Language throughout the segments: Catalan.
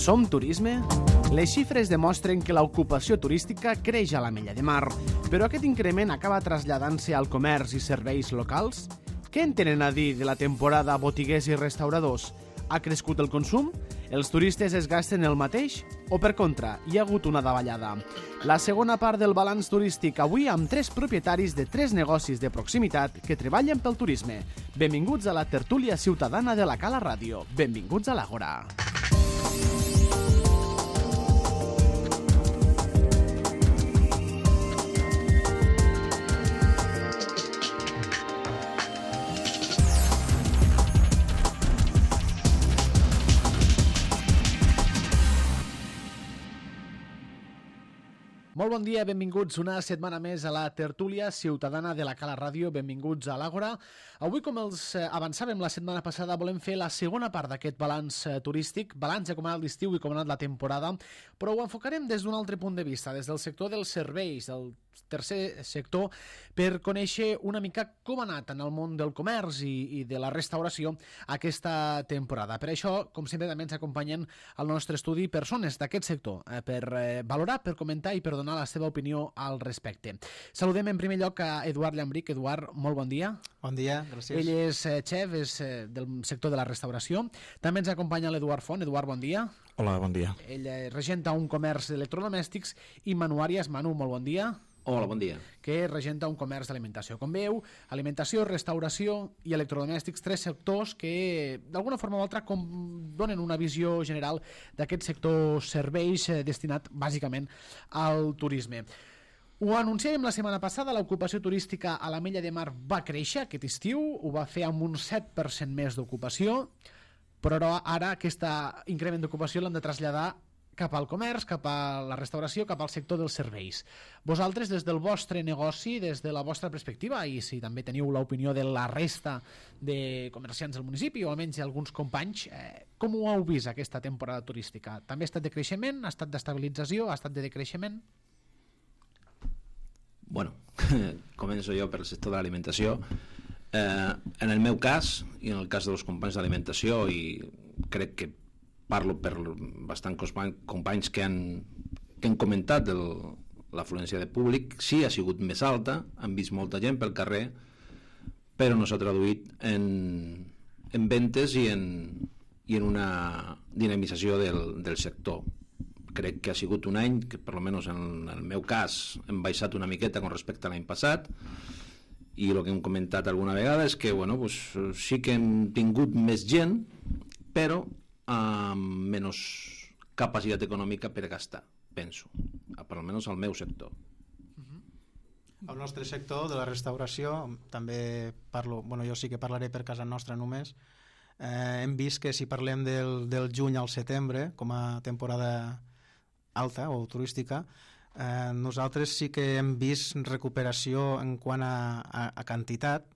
Som turisme? Les xifres demostren que l'ocupació turística creix a l'Ametlla de Mar, però aquest increment acaba traslladant-se al comerç i serveis locals? Què en tenen a dir de la temporada botiguers i restauradors? Ha crescut el consum? Els turistes es gasten el mateix? O per contra, hi ha hagut una davallada? La segona part del balanç turístic avui amb 3 propietaris de 3 negocis de proximitat que treballen pel turisme. Benvinguts a la tertúlia ciutadana de la Cala Ràdio. Benvinguts a l'Àgora. Molt bon dia, benvinguts una setmana més a la tertúlia ciutadana de la Cala Ràdio, benvinguts a l'Àgora. Avui, com els avançàvem la setmana passada, volem fer la segona part d'aquest balanç turístic, balanç de com ha anat l'estiu i com ha anat la temporada, però ho enfocarem des d'un altre punt de vista, des del sector dels serveis, del tercer sector, per conèixer una mica com ha anat en el món del comerç i de la restauració aquesta temporada. Per això, com sempre, també ens acompanyen al nostre estudi persones d'aquest sector, per valorar, per comentar i per donar la seva opinió al respecte. Saludem en primer lloc a Eduard Llambric. Eduard, molt bon dia. Bon dia, gràcies. Ell és xef, és del sector de la restauració. També ens acompanya l'Eduard Font. Eduard, bon dia. Hola, bon dia. Ell regenta un comerç d'electrodomèstics i manuàries. Manu, molt bon dia. Hola, bon dia. Que regenta un comerç d'alimentació. Com veu, alimentació, restauració i electrodomèstics, 3 sectors que d'alguna forma o altra donen una visió general d'aquest sector serveis destinat bàsicament al turisme. Ho anunciàvem la setmana passada, l'ocupació turística a l'Ametlla de Mar va créixer aquest estiu, ho va fer amb un 7% més d'ocupació, però ara aquest increment d'ocupació l'han de traslladar cap al comerç, cap a la restauració, cap al sector dels serveis. Vosaltres, des del vostre negoci, des de la vostra perspectiva, i si també teniu l'opinió de la resta de comerciants del municipi, o almenys alguns companys, com ho heu vist aquesta temporada turística? També ha estat de creixement? Ha estat d'estabilització? Ha estat de decreixement? Bueno, començo jo per el sector de l'alimentació. En el meu cas, i en el cas dels companys d'alimentació, i crec que parlo per bastant companys que han comentat l'afluència de públic, sí, ha sigut més alta, han vist molta gent pel carrer, però no s'ha traduït en ventes i en una dinamització del sector. Crec que ha sigut un any que, per almenys en el meu cas, hem baixat una miqueta con respecte a l'any passat, i el que hem comentat alguna vegada és que bueno, pues, sí que hem tingut més gent, però amb menys capacitat econòmica per gastar, penso, per almenys al meu sector. Al nostre sector de la restauració també parlo, bueno, jo sí que parlaré per casa nostra només. Hem vist que si parlem del juny al setembre com a temporada alta o turística, nosaltres sí que hem vist recuperació en quant a quantitat.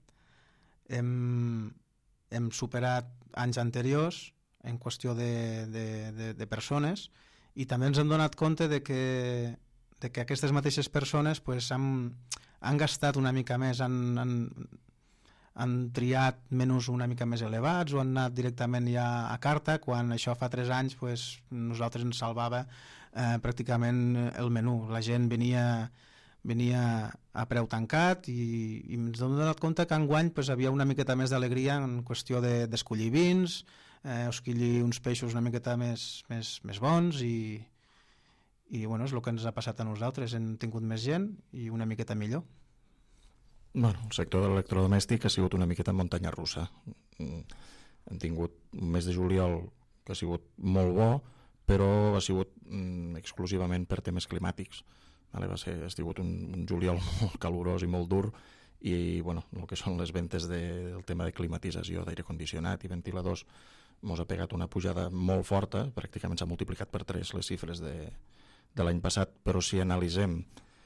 Hem superat anys anteriors en qüestió de persones, i també ens hem donat compte de que aquestes mateixes persones pues, han gastat una mica més, han triat menús una mica més elevats o han anat directament ja a carta, quan això fa 3 anys pues, nosaltres ens salvava pràcticament el menú. La gent venia a preu tancat i ens hem donat compte que enguany pues, havia una miqueta més d'alegria en qüestió d'escollir vins, escollir uns peixos una miqueta més bons i bueno, és el que ens ha passat a nosaltres. Hem tingut més gent i una miqueta millor. Bueno, el sector de l'electrodomèstic ha sigut una miqueta muntanya russa. Hem tingut un mes de juliol que ha sigut molt bo, però ha sigut exclusivament per temes climàtics. Ha sigut un juliol molt calorós i molt dur, i bueno, el que són les ventes del tema de climatització, d'aire condicionat i ventiladors mos ha pegat una pujada molt forta, pràcticament s'ha multiplicat per 3 les xifres de l'any passat, però si analitzem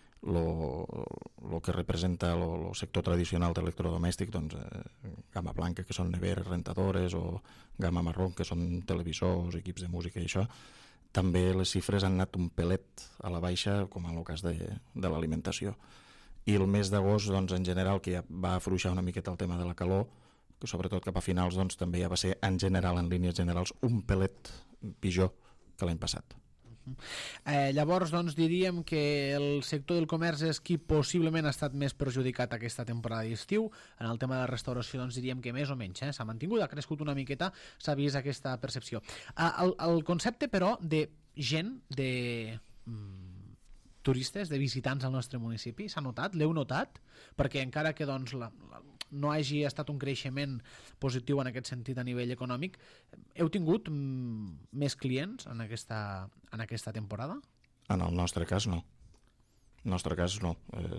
el que representa el sector tradicional de l'electrodomèstic, doncs gamma blanca, que són neveres, rentadores, o gamma marró, que són televisors, equips de música i això, també les xifres han anat un pelet a la baixa, com en el cas de l'alimentació. I el mes d'agost, doncs, en general, que ja va afluixar una miqueta el tema de la calor, que sobretot cap a finals doncs, també ja va ser, en general, en línies generals, un pelet pitjor l'any passat. Llavors, doncs, diríem que el sector del comerç és qui possiblement ha estat més perjudicat aquesta temporada d'estiu. En el tema de la restauració, doncs, diríem que més o menys s'ha mantingut, ha crescut una miqueta, s'ha vist aquesta percepció. El concepte, però, de gent, de turistes, de visitants al nostre municipi, s'ha notat? L'heu notat? Perquè encara que doncs, no hagi estat un creixement positiu en aquest sentit a nivell econòmic, heu tingut més clients en aquesta temporada? En el nostre cas no. En el nostre cas no.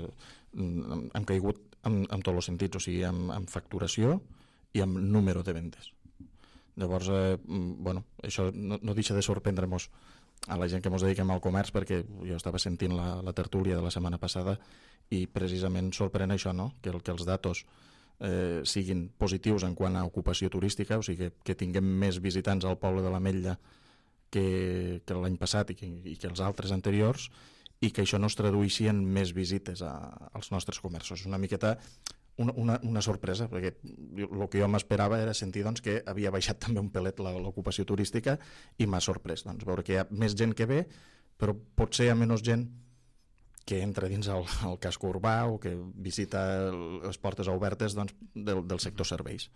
Hem caigut en tots els sentits, o sigui, en facturació i en número de vendes. Llavors, això no deixa de sorprendre-nos a la gent que ens dediquem al comerç, perquè jo estava sentint la tertúlia de la setmana passada i precisament sorprèn això, no? Que els datos siguin positius en quant a ocupació turística, o sigui que tinguem més visitants al poble de l'Ametlla que l'any passat i que els altres anteriors, i que això no es tradueixi en més visites als nostres comerços. Una miqueta una sorpresa, perquè el que jo m'esperava era sentir doncs, que havia baixat també un pelet l'ocupació turística, i m'ha sorprès veure que hi ha més gent que ve, però potser hi ha menys gent que entra dins el casco urbà o que visita les portes obertes del sector serveis.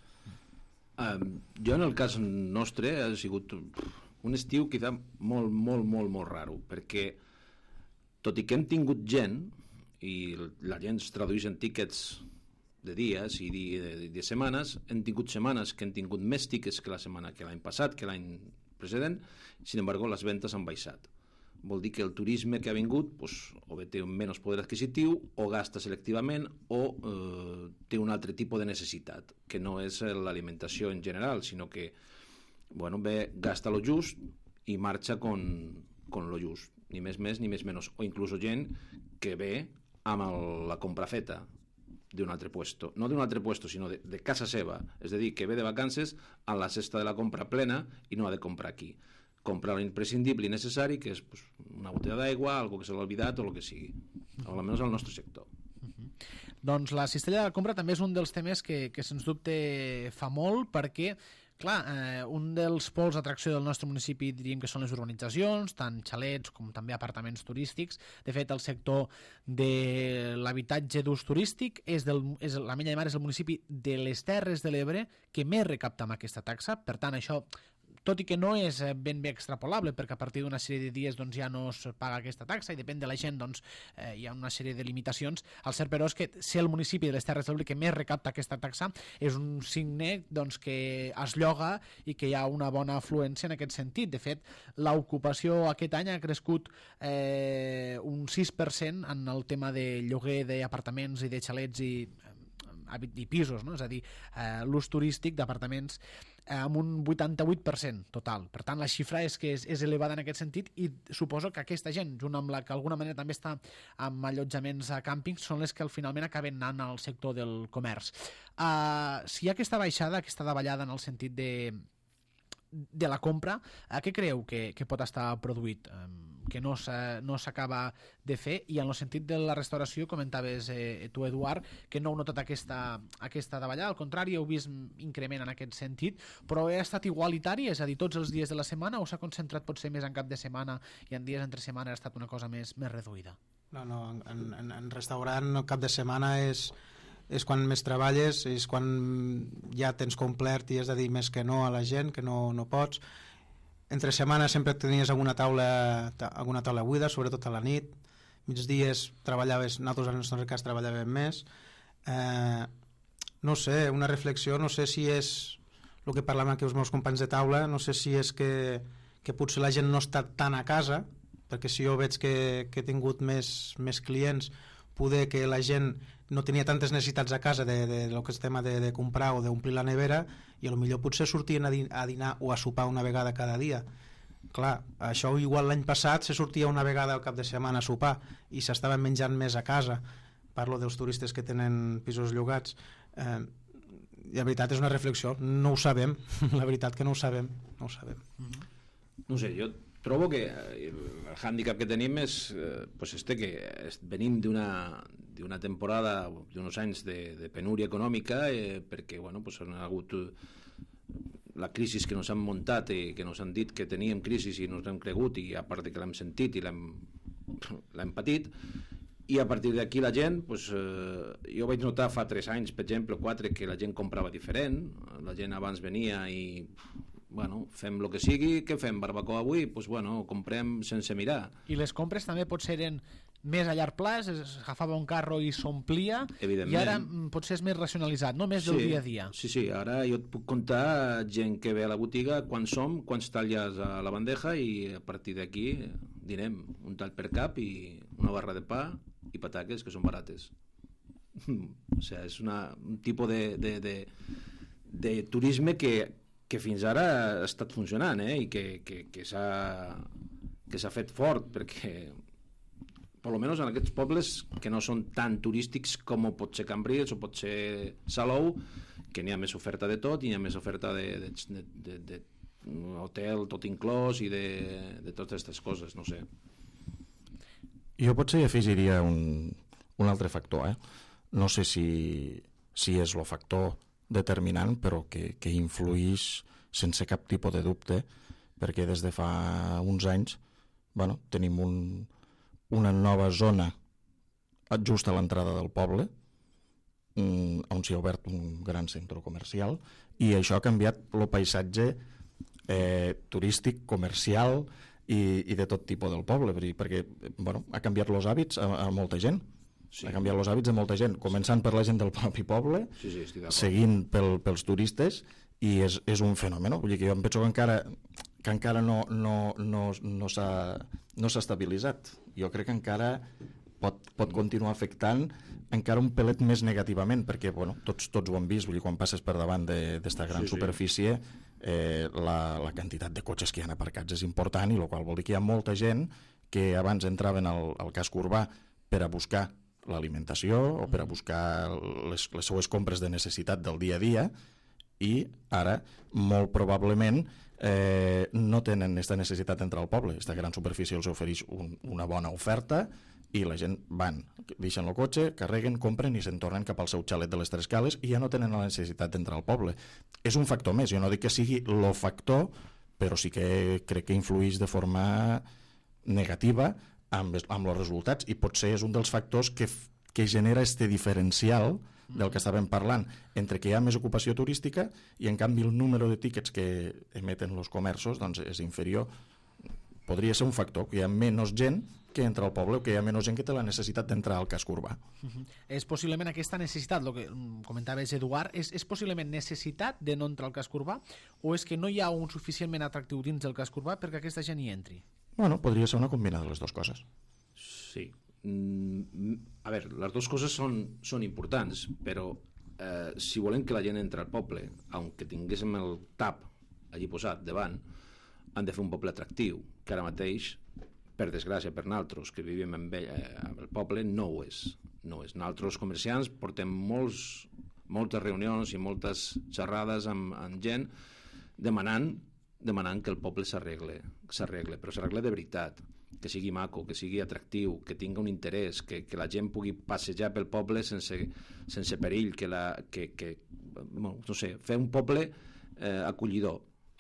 Jo en el cas nostre ha sigut un estiu quizà molt, molt, molt, molt raro, perquè tot i que hem tingut gent i la gent es tradueix en tíquets de dies i de setmanes, hem tingut setmanes que hem tingut més tíquets que l'any passat, que l'any precedent, sin embargo les ventes han baixat. Vol dir que el turisme que ha vingut o bé té un menys poder adquisitiu, o gasta selectivament, o té un altre tipus de necessitat, que no és l'alimentació en general, sinó que ve, gasta lo just i marxa con lo just, ni més ni més menys, o inclús gent que ve amb la compra feta d'un altre puesto, no d'un altre puesto, sinó de casa seva, és a dir, que ve de vacances amb la cesta de la compra plena i no ha de comprar aquí. Comprar l'imprescindible i necessari, que és una botella d'aigua, algo que se l'ha oblidat o el que sigui, almenys al nostre sector. Doncs la cistella de la compra també és un dels temes que sens dubte fa molt, perquè clar, un dels pols d'atracció del nostre municipi diríem que són les urbanitzacions, tant xalets com també apartaments turístics. De fet, el sector de l'habitatge d'ús turístic l'Ametlla de Mar és el municipi de les Terres de l'Ebre que més recapta amb aquesta taxa. Per tant, això, tot i que no és ben bé extrapolable, perquè a partir d'una sèrie de dies doncs, ja no es paga aquesta taxa i depèn de la gent, doncs, hi ha una sèrie de limitacions. El cert, però, és que ser el municipi de les Terres de l'Ebre que més recapta aquesta taxa és un signe doncs, que es lloga i que hi ha una bona afluència en aquest sentit. De fet, l'ocupació aquest any ha crescut un 6% en el tema de lloguer d'apartaments i de xalets i pisos, no? És a dir, l'ús turístic d'apartaments amb un 88% total. Per tant, la xifra és que és elevada en aquest sentit, i suposo que aquesta gent, junt amb la que d'alguna manera també està amb allotjaments a càmpings, són les que finalment acaben anant al sector del comerç. Si hi ha aquesta baixada, aquesta davallada en el sentit de la compra, què creieu que pot estar produït? Que no s'acaba de fer, i en el sentit de la restauració comentaves tu, Eduard, que no heu notat aquesta davallada, al contrari, heu vist increment en aquest sentit, però ha estat igualitari, és a dir, tots els dies de la setmana, o s'ha concentrat potser més en cap de setmana i en dies entre setmana ha estat una cosa més reduïda? No, en restaurant el cap de setmana és quan més treballes, és quan ja tens complert i has de dir més que no a la gent, que no pots. Entre setmana sempre tenies alguna taula buida, sobretot a la nit. Migdies treballaves, nosaltres en el nostre cas treballàvem més. No sé, una reflexió, no sé si és el que parlàvem aquí els meus companys de taula, no sé si és que potser la gent no està tan a casa, perquè si jo veig que he tingut més clients, poder que la gent no tenia tantes necessitats a casa del que és tema de comprar o d'omplir la nevera, i potser potser sortien a dinar o a sopar una vegada cada dia. Clar, això igual l'any passat se sortia una vegada al cap de setmana a sopar i s'estaven menjant més a casa. Parlo dels turistes que tenen pisos llogats. I la veritat és una reflexió, no ho sabem, la veritat que no ho sabem. No sé, jo trobo que el hàndicap que tenim és que venim d'una temporada, d'uns anys de penúria econòmica, perquè han hagut la crisi que ens han muntat i que ens han dit que teníem crisi i ens hem cregut, i a part que l'hem sentit i l'hem patit, i a partir d'aquí la gent, pues, jo vaig notar fa 3 anys, per exemple, 4, que la gent comprava diferent, la gent abans venia i bueno, fem el que sigui, què fem, barbacoa avui? Pues bueno, comprem sense mirar. I les compres també potser eren més a llarg plaç, es agafava un carro i s'omplia, i ara potser és més racionalitzat, no? Més del dia a dia. Sí, ara jo et puc contar gent que ve a la botiga, quan som, quants talles a la bandeja, i a partir d'aquí dinem un tall per cap i una barra de pa i pataques, que són barates. O sigui, és un tipus de turisme que fins ara ha estat funcionant, i que s'ha fet fort, perquè per almenys en aquests pobles que no són tan turístics com pot ser Cambrils o pot ser Salou, que n'hi ha més oferta de tot, i n'hi ha més oferta de hotel tot inclòs i de totes aquestes coses, no sé. Jo potser hi afegiria un altre factor, no sé si és el factor determinant, però que influïx sense cap tipus de dubte, perquè des de fa uns anys tenim una nova zona just a l'entrada del poble, on s'hi ha obert un gran centre comercial, i això ha canviat el paisatge turístic, comercial i de tot tipus del poble, perquè ha canviat els hàbits a molta gent. Sí. Ha canviat els hàbits de molta gent, començant per la gent del propi poble, seguint pels turistes, i és un fenomen. Vull dir que jo em penso que encara no s'ha estabilitzat. Jo crec que encara pot continuar afectant encara un pelet més negativament, perquè tots ho hem vist, vull dir, quan passes per davant d'esta gran superfície, la quantitat de cotxes que hi ha aparcats és important, i el qual vol dir que hi ha molta gent que abans entraven al casc urbà per a buscar l'alimentació o per a buscar les seues compres de necessitat del dia a dia, i ara molt probablement no tenen aquesta necessitat d'entrar al poble. Aquesta gran superfície els ofereix una bona oferta, i la gent van, deixen el cotxe, carreguen, compren i se'n tornen cap al seu xalet de les Tres Cales, i ja no tenen la necessitat d'entrar al poble. És un factor més, jo no dic que sigui el factor, però sí que crec que influeix de forma negativa amb els resultats, i potser és un dels factors que genera este diferencial del que estàvem parlant, entre que hi ha més ocupació turística i en canvi el número de tíquets que emeten els comerços és inferior. Podria ser un factor, que hi ha menys gent que entra al poble, o que hi ha menys gent que té la necessitat d'entrar al casc urbà. És possiblement aquesta necessitat, el que comentaves, Eduard, és possiblement necessitat de no entrar al casc urbà, o és que no hi ha un suficientment atractiu dins del casc urbà perquè aquesta gent hi entri? Bueno, podria ser una combinada de les dues coses. Sí. A veure, les dues coses són importants, però si volem que la gent entri al poble, aunque tinguéssim el TAP allí posat davant, han de fer un poble atractiu, que ara mateix, per desgràcia per nosaltres que vivim amb el poble, no ho és. Nosaltres comerciants portem moltes reunions i moltes xerrades amb gent demanant que el poble s'arregle, però s'arregle de veritat, que sigui maco, que sigui atractiu, que tingui un interès, que la gent pugui passejar pel poble sense perill, no sé, fer un poble acollidor.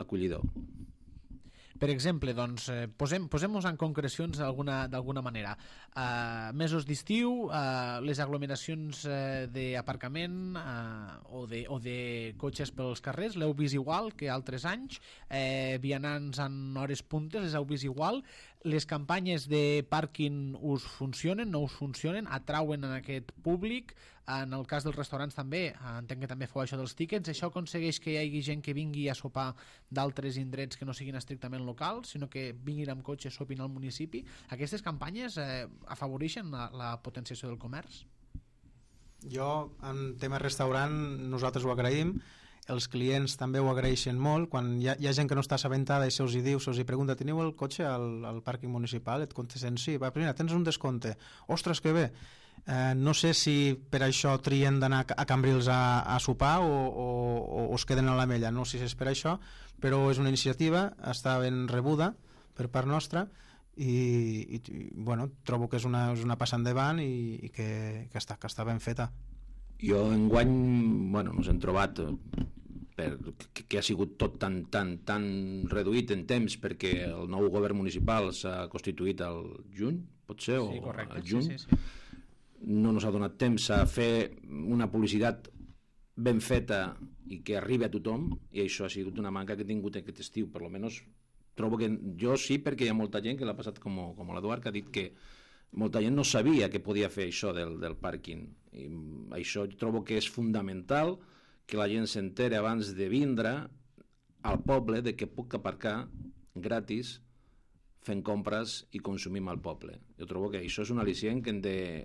Per exemple, doncs, posem-nos en concrecions d'alguna manera. Mesos d'estiu, les aglomeracions d'aparcament o de cotxes pels carrers, l'heu vist igual que altres anys? Vianants en hores puntes, les heu vist igual? Les campanyes de pàrquing us funcionen, no us funcionen? Atrauen en aquest públic? En el cas dels restaurants també, entenc que també feu això dels tíquets, això aconsegueix que hi hagi gent que vingui a sopar d'altres indrets que no siguin estrictament locals, sinó que vinguin amb cotxe, sopin al municipi? Aquestes campanyes afavoreixen la potenciació del comerç? Jo, en tema restaurant, nosaltres ho agraïm, els clients també ho agraeixen molt. Quan hi ha gent que no està assabentada i se'ls hi diu, se'ls hi pregunta, teniu el cotxe al pàrquing municipal? Et contesten, sí, va, primera, tens un descompte. Ostres, que bé! No sé si per això trien d'anar a Cambrils a sopar o es queden a l'Ametlla, no sé si és per això, però és una iniciativa, està ben rebuda per part nostra, i bueno, trobo que és una passa endavant i que està ben feta. Jo enguany ens hem trobat que ha sigut tot tan reduït en temps perquè el nou govern municipal s'ha constituït al juny, potser, Sí, o correcte. al juny. Sí. No ens ha donat temps a fer una publicitat ben feta i que arribi a tothom, i això ha sigut una manca que he tingut aquest estiu. Per almenys trobo que jo sí, perquè hi ha molta gent que l'ha passat com l'Eduard, que ha dit que molta gent no sabia que podia fer això del pàrquing, i això trobo que és fundamental, que la gent s'entere abans de vindre al poble de que puc aparcar gratis fent compres i consumim al poble. Jo trobo que això és un al·licient que hem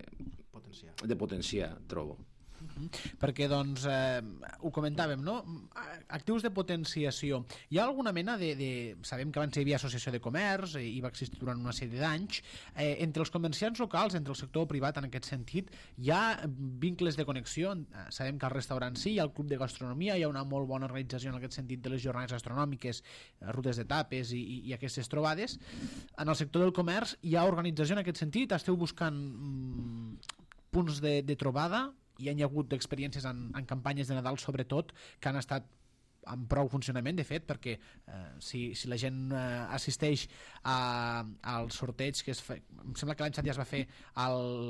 de potenciar, trobo. Perquè doncs ho comentàvem, no? Actius de potenciació. Hi ha alguna mena sabem que abans hi havia associació de comerç i va existir durant una sèrie d'anys. Entre els comerciants locals, entre el sector privat en aquest sentit, hi ha vincles de connexió. Sabem que al restaurant sí, hi ha el club de gastronomia, hi ha una molt bona organització en aquest sentit de les jornades gastronòmiques, rutes de tapes i aquestes trobades. En el sector del comerç hi ha organització en aquest sentit? Esteu buscant punts de trobada? Hi ha hagut experiències en campanyes de Nadal, sobretot, que han estat amb prou funcionament, de fet, perquè si la gent assisteix al sorteig que em sembla que l'any passat ja es va fer a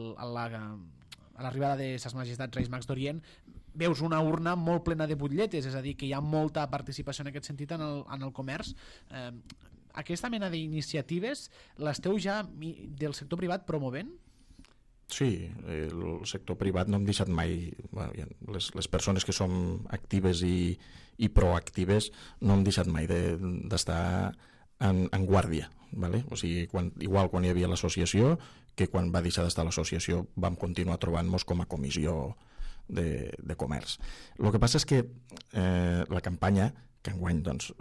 l'arribada de Ses Majestats Reis Mags d'Orient, veus una urna molt plena de butlletes, és a dir, que hi ha molta participació en aquest sentit en el comerç. Aquesta mena d'iniciatives l'esteu ja del sector privat promovent? Sí, el sector privat no hem deixat mai, les persones que som actives i proactives no hem deixat mai d'estar en guàrdia, ¿vale? O sigui, igual quan hi havia l'associació que quan va deixar d'estar l'associació vam continuar trobant-nos com a comissió de comerç. El que passa és que la campanya, que enguany doncs,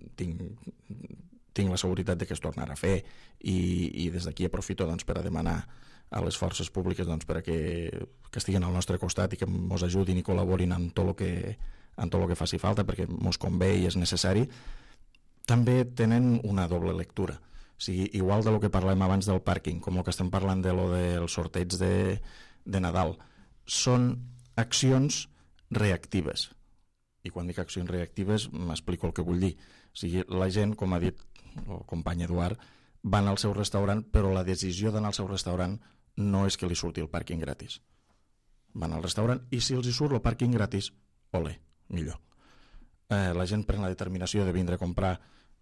tinc la seguretat de que es tornarà a fer i des d'aquí aprofito doncs, per a demanar a les forces públiques doncs, per a que estiguin al nostre costat i que ens ajudin i col·laborin en tot el que faci falta, perquè ens convé i és necessari. També tenen una doble lectura. O sigui, igual de lo que parlem abans del pàrquing, com el que estem parlant del sorteig de Nadal, són accions reactives. I quan dic accions reactives m'explico el que vull dir. O sigui, la gent, com ha dit el company Eduard, van al seu restaurant, però la decisió d'anar al seu restaurant no és que li surti el pàrquing gratis. Van al restaurant i si els hi surt el pàrquing gratis, olé, millor. La gent pren la determinació de vindre a comprar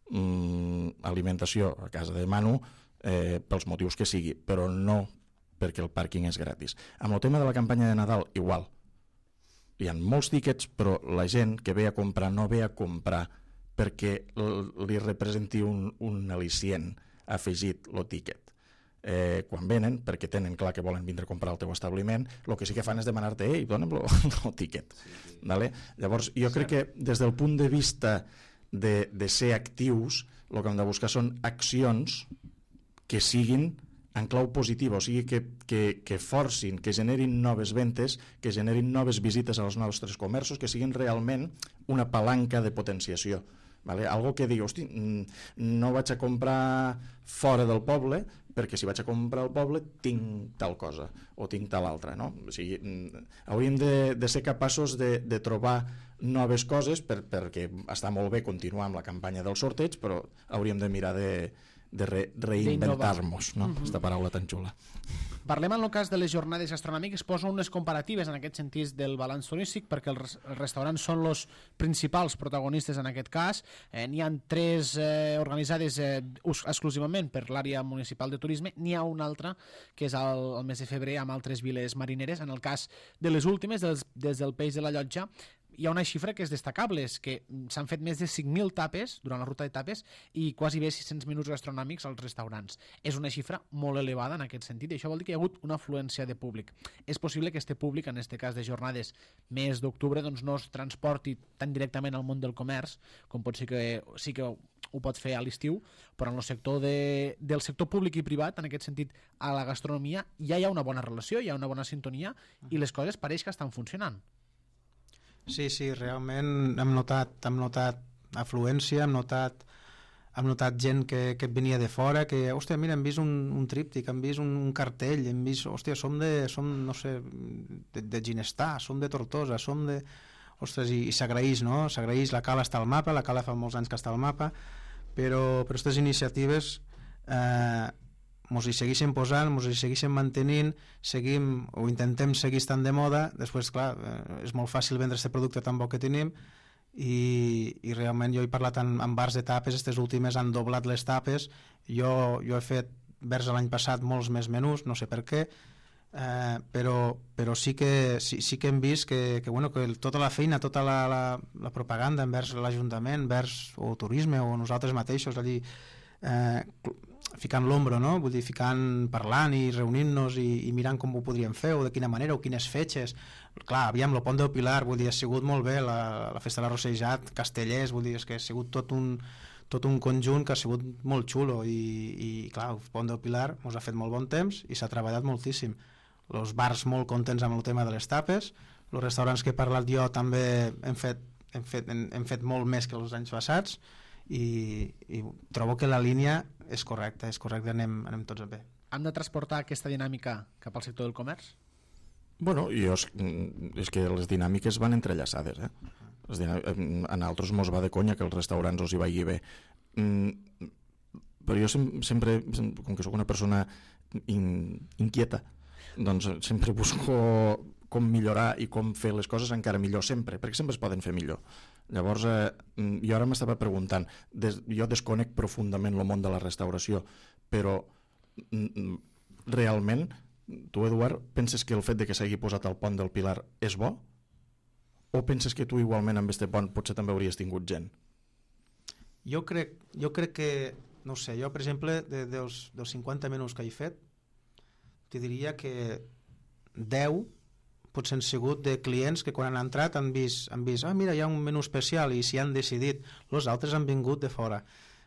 alimentació a casa de Manu pels motius que sigui, però no perquè el pàrquing és gratis. Amb el tema de la campanya de Nadal, igual. Hi ha molts tíquets, però la gent que ve a comprar no ve a comprar perquè li representi un al·licient afegit el tíquet. Quan venen, perquè tenen clar que volen vindre a comprar al teu establiment, el que sí que fan és demanar-te dona'm el tíquet. Vale? Llavors, jo crec que des del punt de vista de ser actius, el que hem de buscar són accions que siguin en clau positiva, o sigui, que forcin, que generin noves ventes, que generin noves visites als nostres comerços, que siguin realment una palanca de potenciació. Vale? Algo que digui, hosti, no vaig a comprar fora del poble perquè si vaig a comprar al poble tinc tal cosa o tinc tal altra, no? O sigui, hauríem de ser capaços de trobar noves coses perquè està molt bé continuar amb la campanya del sorteig, però hauríem de mirar de reinventar-nos, no? Aquesta paraula tan xula. Parlem en el cas de les jornades gastronòmiques, poso unes comparatives en aquest sentit del balanç turístic, perquè els restaurants són els principals protagonistes en aquest cas. N'hi ha 3 organitzades exclusivament per l'àrea municipal de turisme, n'hi ha una altra que és el mes de febrer amb altres viles marineres. En el cas de les últimes, des del Peix de la Llotja, hi ha una xifra que és destacable, és que s'han fet més de 5.000 tapes durant la ruta de tapes i quasi bé 600 minuts gastronòmics als restaurants. És una xifra molt elevada en aquest sentit i això vol dir que hi ha hagut una afluència de públic. És possible que este públic, en aquest cas de jornades mes d'octubre, doncs no es transporti tan directament al món del comerç com pot ser que sí que ho pot fer a l'estiu, però en el sector del sector públic i privat, en aquest sentit a la gastronomia, ja hi ha una bona relació, hi ha una bona sintonia i les coses pareix que estan funcionant. Sí, realment hem notat afluència, hem notat gent que venia de fora, que, hòstia, mira, hem vist un tríptic, hem vist un cartell, hem vist, hòstia, som no sé, de Ginestar, som de Tortosa, som de... ostres, i s'agraeix, no? S'agraeix, la cala està al mapa, la cala fa molts anys que està al mapa, però aquestes iniciatives mos hi segueixen posant, mos hi segueixen mantenint, seguim o intentem seguir estant de moda. Després, clar, és molt fàcil vendre aquest producte tan bo que tenim, i realment jo he parlat amb bars de tapes, aquestes últimes han doblat les tapes. Jo he fet vers l'any passat molts més menús, no sé per què, però sí que hem vist que tota la feina, tota la propaganda envers l'Ajuntament, envers o turisme o nosaltres mateixos allí ficant l'ombro, no? Vull dir, parlant i reunint-nos i mirant com ho podríem fer o de quina manera o quines fetges. Clar, aviam, el Pont del Pilar, vull dir, ha sigut molt bé, la Festa de l'Arrossejat, Castellers, vull dir, és que ha sigut tot un conjunt que ha sigut molt xulo i clar, el Pont del Pilar ens ha fet molt bon temps i s'ha treballat moltíssim. Els bars molt contents amb el tema de les tapes, els restaurants que he parlat jo també hem fet molt més que els anys passats i trobo que la línia és correcta, anem tots bé. Hem de transportar aquesta dinàmica cap al sector del comerç? Bueno, és que les dinàmiques van entrellaçades, a nosaltres mos va de conya que els restaurants us hi vagi bé, però jo sempre, com que sóc una persona inquieta, doncs sempre busco com millorar i com fer les coses encara millor sempre, perquè sempre es poden fer millor. Llavors, jo ara m'estava preguntant, jo desconec profundament el món de la restauració, però realment, tu, Eduard, penses que el fet de que s'hagi posat el pont del Pilar és bo? O penses que tu igualment amb este pont potser també hauries tingut gent? Jo crec que, no sé, jo per exemple dels 50 menús que he fet, te diria que 10 potser han sigut de clients que quan han entrat han vist mira, hi ha un menú especial i s'hi han decidit. Els altres han vingut de fora.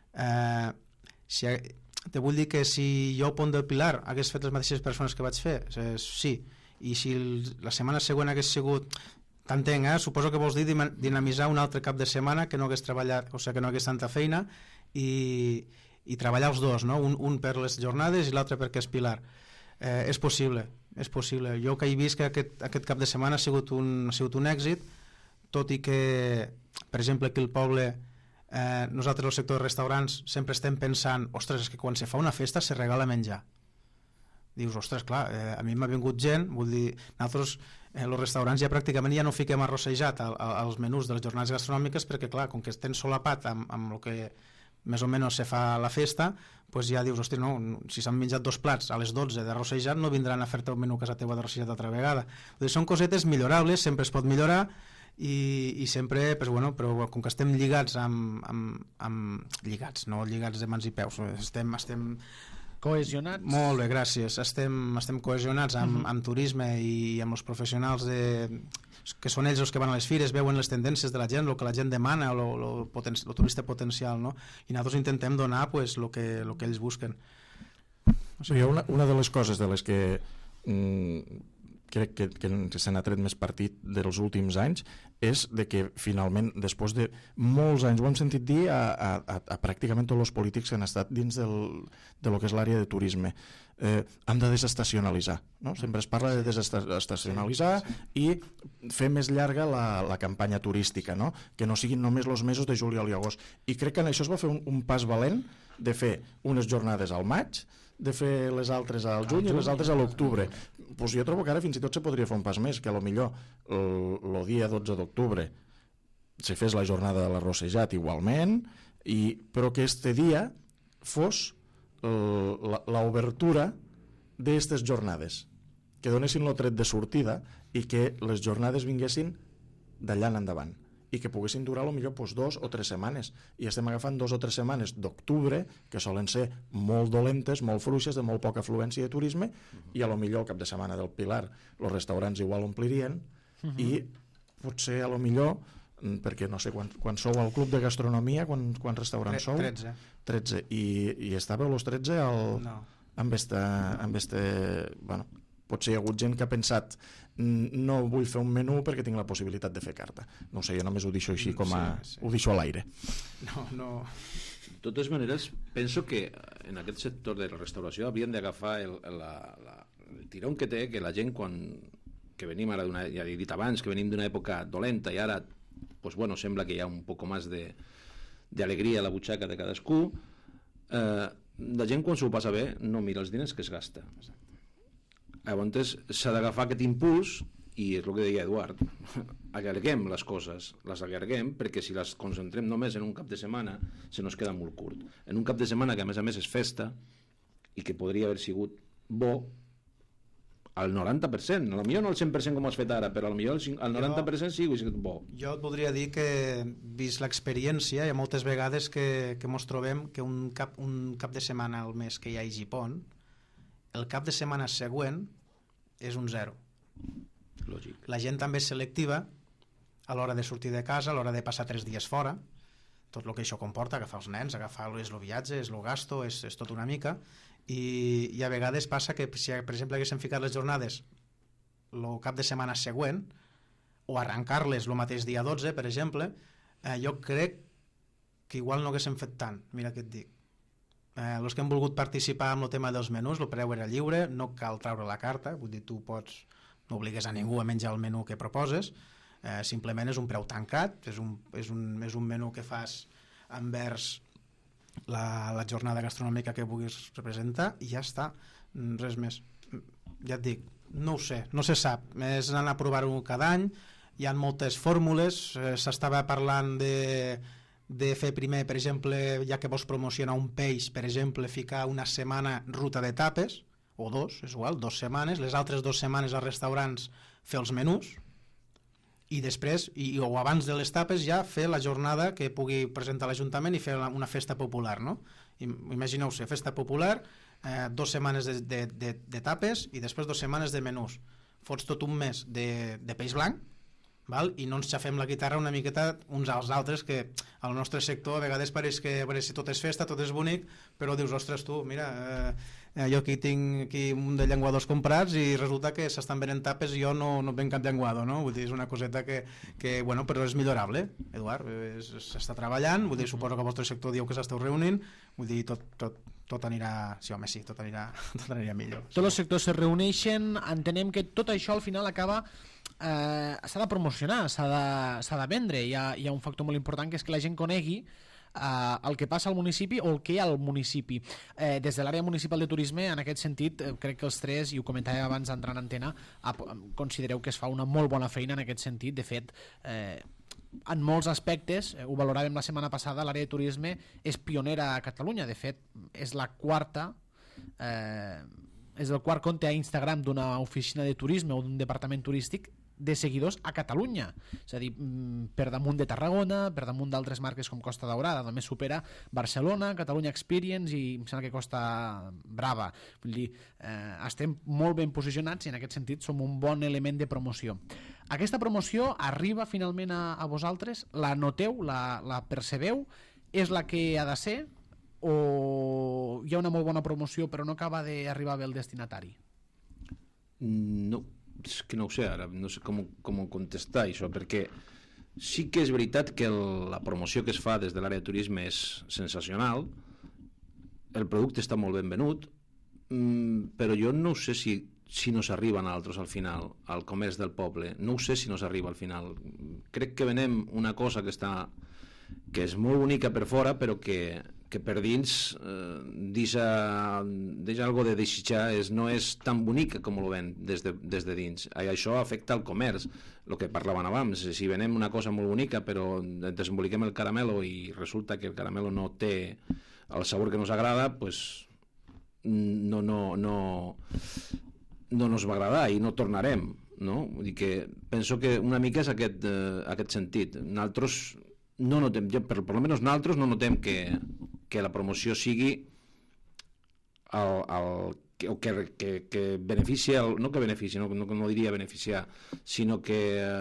Te vull dir que si jo al Pont del Pilar hagués fet les mateixes persones que vaig fer, sí, i si la setmana següent hagués sigut, t'entenc, suposo que vols dir dinamitzar un altre cap de setmana que no hagués treballat, o sigui que no hagués tanta feina i treballar els dos, no? un per les jornades i l'altre perquè és Pilar. És possible. Jo que he vist que aquest cap de setmana ha sigut un èxit, tot i que, per exemple, aquí al poble, nosaltres al sector de restaurants sempre estem pensant, ostres, és que quan se fa una festa se regala menjar. Dius, ostres, clar, a mi m'ha vingut gent, vull dir, nosaltres els restaurants ja pràcticament ja no fiquem arrossejat als menús de les jornades gastronòmiques perquè, clar, com que estem solapat amb el que més o menys se fa la festa, doncs ja dius, hosti, no, si s'han menjat 2 plats a les 12 d'arrossejat no vindran a fer-te un menú a casa teva d'arrossejat altra vegada. Són cosetes millorables, sempre es pot millorar i sempre, però com que estem lligats lligats, no lligats de mans i peus, estem cohesionats. Molt bé, gràcies. Estem cohesionats amb turisme i amb els professionals que són ells els que van a les fires, veuen les tendències de la gent, el que la gent demana, el turista potencial, no? I nosaltres intentem donar el que ells busquen. Una de les coses de les que crec que se n'ha tret més partit dels últims anys és de que finalment, després de molts anys, ho hem sentit dir a pràcticament tots els polítics que han estat dins de lo que és l'àrea de turisme, hem de desestacionalitzar, no? Sempre es parla de desestacionalitzar i fer més llarga la campanya turística, no? Que no siguin només els mesos de juliol i agost, i crec que en això es va fer un pas valent de fer unes jornades al maig, de fer les altres al juny i les altres a l'octubre. Pues jo trobo que ara fins i tot se podria fer un pas més, que potser el dia 12 d'octubre se fes la jornada de l'arrossejat igualment, però que este dia fos l'obertura d'aquestes jornades, que donessin el tret de sortida i que les jornades vinguessin d'allà en endavant i que poguessin durar potser 2 o 3 setmanes, i estem agafant 2 o 3 setmanes d'octubre que solen ser molt dolentes, molt fluixes, de molt poca afluència de turisme, i potser el cap de setmana del Pilar els restaurants igual omplirien i potser potser, perquè no sé quan sou al club de gastronomia, quants restaurants sou? 13, i estàveu els 13 amb bueno, potser hi ha hagut gent que ha pensat no vull fer un menú perquè tinc la possibilitat de fer carta. No sé, jo només ho deixo així ho deixo a l'aire. No. De totes maneres, penso que en aquest sector de la restauració havien d'agafar el tirón que té, que la gent quan que venim ara ja he dit abans, que venim d'una època dolenta i ara pues bueno, sembla que hi ha un poc més d'alegria a la butxaca de cadascú, la gent quan s'ho passa bé no mira els diners que es gasta. Llavors s'ha d'agafar aquest impuls i és el que deia Eduard, allarguem les coses, les allarguem perquè si les concentrem només en un cap de setmana se nos queda molt curt. En un cap de setmana que a més és festa i que podria haver sigut bo al 90%, a lo millor no al 100% com has fet ara, però a lo millor al 90% sigui bo. Jo et voldria dir que, vist l'experiència, hi ha moltes vegades que mos trobem que un cap de setmana al mes que hi hagi pont, el cap de setmana següent és un 0. Lògic. La gent també és selectiva a l'hora de sortir de casa, a l'hora de passar 3 dies fora, tot el que això comporta, agafar els nens, agafar el viatge, és el gasto, és tot una mica, i a vegades passa que si per exemple haguéssim ficat les jornades el cap de setmana següent o arrencar-les el mateix dia 12 per exemple, jo crec que igual no haguéssim fet tant. Mira què et dic, els que hem volgut participar en el tema dels menús, el preu era lliure, no cal treure la carta, vull dir, tu pots, no obligues a ningú a menjar el menú que proposes, simplement és un preu tancat, és un menú que fas envers la jornada gastronòmica que vulguis representar i ja està, res més. Ja et dic, no ho sé, no se sap, és anar a provar-ho cada any, hi ha moltes fórmules, s'estava parlant de fer primer, per exemple, ja que vols promocionar un peix, per exemple, ficar una setmana ruta de tapes, o 2, és igual, 2 setmanes, les altres 2 setmanes als restaurants fer els menús, i després, o abans de les tapes ja fer la jornada que pugui presentar l'Ajuntament i fer una festa popular, no? Imagineu-se, festa popular, 2 setmanes de tapes i després 2 setmanes de menús. Fots tot un mes de peix blanc, val? I no ens xafem la guitarra una miqueta uns als altres, que al nostre sector a vegades pareix que tot és festa, tot és bonic, però dius, ostres tu, mira, jo aquí tinc un munt de llenguadors comprats i resulta que s'estan venent tapes i jo no venc cap llenguado, no? Vull dir, és una coseta que bueno, però és millorable, Eduard, s'està treballant, vull dir, suposo que el vostre sector diu que s'esteu reunint, vull dir, tot anirà, sí home, sí, tot anirà millor. Tots els sectors se reuneixen, entenem que tot això al final acaba s'ha de promocionar, s'ha de vendre, hi ha un factor molt important que és que la gent conegui el que passa al municipi o el que hi ha al municipi. Des de l'àrea municipal de turisme, en aquest sentit, crec que els tres, i ho comentàvem abans d'entrar en antena, considereu que es fa una molt bona feina en aquest sentit. De fet, en molts aspectes, ho valoràvem la setmana passada, l'àrea de turisme és pionera a Catalunya. De fet, és la quarta és el quart compte a Instagram d'una oficina de turisme o d'un departament turístic de seguidors a Catalunya, és a dir, per damunt de Tarragona, per damunt d'altres marques com Costa Daurada, només supera Barcelona, Catalunya Experience i em sembla que Costa Brava. Vull dir, estem molt ben posicionats i en aquest sentit som un bon element de promoció. Aquesta promoció arriba finalment a vosaltres, la noteu, la percebeu, és la que ha de ser o hi ha una molt bona promoció però no acaba d'arribar bé el destinatari? No, és que no ho sé ara, no sé com contestar això, perquè sí que és veritat que la promoció que es fa des de l'àrea de turisme és sensacional, el producte està molt ben venut, però jo no sé si no s'arriba a altres al final, al comerç del poble, no ho sé si no s'arriba al final. Crec que venem una cosa que és molt bonica per fora, però que per dins deixa algo de desitjar, no és tan bonica com ho ven des de dins. Això afecta el comerç, el que parlaven abans. Si venem una cosa molt bonica però desemboliquem el caramelo i resulta que el caramelo no té el sabor que ens agrada, pues no nos va agradar i no tornarem, no? Vull dir que penso que una mica és aquest sentit. Nosaltres no notem, per almenys nosaltres no notem que la promoció sigui que beneficia, no que beneficia, no diria beneficiar, sinó que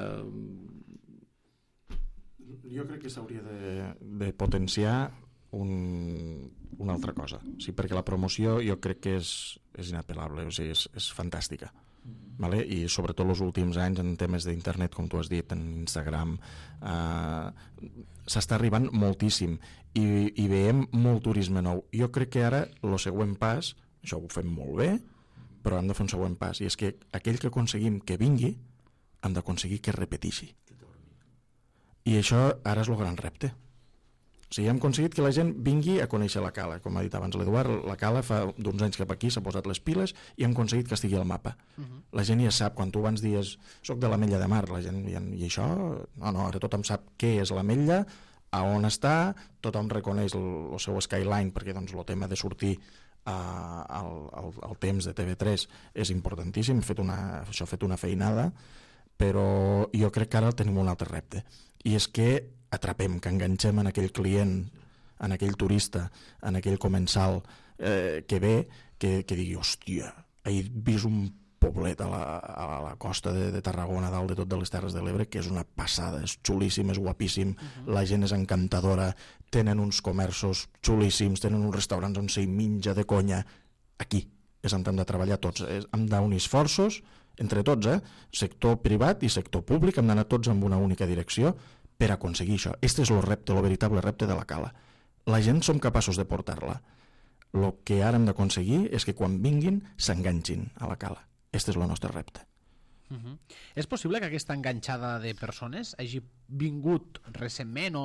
jo crec que s'hauria de potenciar una altra cosa, sí, perquè la promoció jo crec que és inapel·lable, o sigui, és fantàstica. Vale? I sobretot els últims anys en temes d'internet, com tu has dit, en Instagram, s'està arribant moltíssim i veiem molt turisme nou. Jo crec que ara el següent pas, això ho fem molt bé, però hem de fer un següent pas, i és que aquell que aconseguim que vingui, hem d'aconseguir que repeteixi. I això ara és el gran repte. O sigui, hem aconseguit que la gent vingui a conèixer la Cala. Com ha dit abans l'Eduard, la Cala fa d'uns anys cap aquí s'ha posat les piles i hem aconseguit que estigui al mapa. La gent ja sap, quan tu abans dies soc de l'Ametlla de Mar, la gent, i això? No, ara tothom sap què és l'Ametlla, a on està, tothom reconeix el seu skyline, perquè doncs, el tema de sortir al temps de TV3 és importantíssim, això ha fet una feinada, però jo crec que ara tenim un altre repte, i és que atrapem, que enganxem en aquell client, en aquell turista, en aquell comensal que ve, que digui, hòstia, he vist un poblet a la costa de Tarragona, dalt de tot de les Terres de l'Ebre, que és una passada, és xulíssim, és guapíssim, la gent és encantadora, tenen uns comerços xulíssims, tenen uns restaurants on s'hi menja de conya. Aquí és on hem de treballar tots, hem d'unir esforços entre tots, sector privat i sector públic, hem d'anar tots en una única direcció per aconseguir això. Este és el repte, el veritable repte de la Cala. La gent som capaços de portar-la. El que ara hem d'aconseguir és que quan vinguin s'enganxin a la Cala. Este és el nostre repte. És possible que aquesta enganxada de persones hagi vingut recentment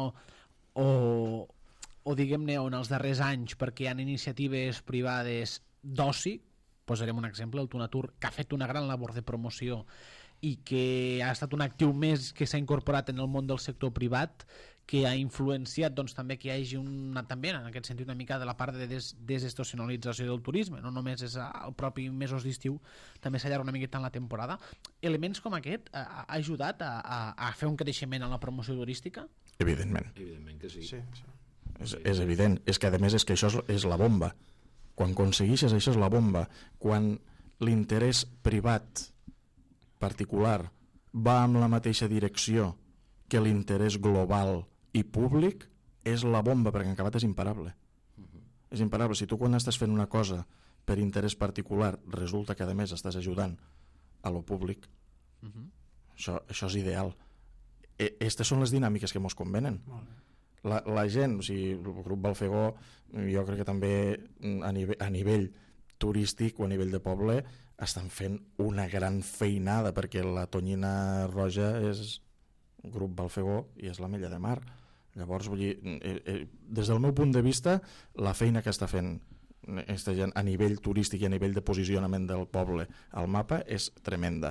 o diguem-ne en els darrers anys perquè hi ha iniciatives privades d'oci? Posarem un exemple, el Tunatur, que ha fet una gran labor de promoció i que ha estat un actiu més que s'ha incorporat en el món del sector privat, que ha influenciat doncs, també que hi hagi també en aquest sentit una mica de la part de desestacionalització del turisme, no només és el propi mesos d'estiu, també s'allarga una miqueta en la temporada. Elements com aquest ha ajudat a fer un creixement en la promoció turística? Evidentment. Evidentment que sí. És evident, és que a més és que això és la bomba. Quan aconsegueixes això és la bomba. Quan l'interès privat particular va amb la mateixa direcció que l'interès global i públic, és la bomba, perquè en acabat és imparable. És imparable. Si tu quan estàs fent una cosa per interès particular resulta que a més estàs ajudant a lo públic, això és ideal. Estes són les dinàmiques que ens convenen. La gent, o sigui, el grup Balfegó, jo crec que també a nivell turístic o a nivell de poble estan fent una gran feinada, perquè la Tonyina Roja és el grup Balfegó i és l'Ametlla de Mar. Llavors, vull dir, des del meu punt de vista, la feina que està fent aquesta gent a nivell turístic i a nivell de posicionament del poble al mapa és tremenda.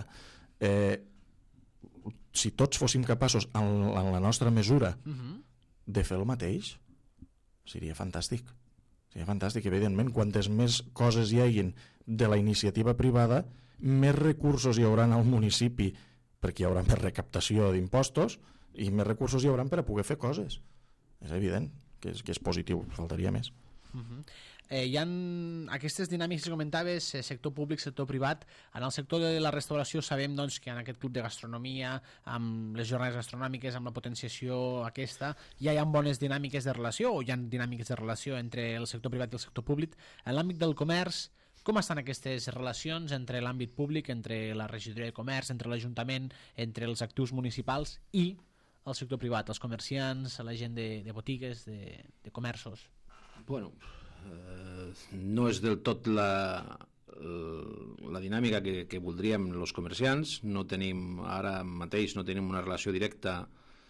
Si tots fóssim capaços en la nostra mesura de fer el mateix, seria fantàstic. Seria fantàstic, evidentment. Quantes més coses hi hagin de la iniciativa privada, més recursos hi haurà al municipi, perquè hi haurà més recaptació d'impostos i més recursos hi haurà per a poder fer coses. És evident que és positiu, faltaria més. Hi ha aquestes dinàmiques que comentaves, sector públic, sector privat. En el sector de la restauració sabem doncs, que en aquest club de gastronomia, amb les jornades gastronòmiques, amb la potenciació aquesta, ja hi ha bones dinàmiques de relació, o hi ha dinàmiques de relació entre el sector privat i el sector públic. En l'àmbit del comerç, com estan aquestes relacions entre l'àmbit públic, entre la regidoria de comerç, entre l'Ajuntament, entre els actius municipals i el sector privat, els comerciants, la gent de botigues, de comerços? Bueno, no és del tot la dinàmica que voldríem els comerciants. No tenim, ara mateix no tenim una relació directa,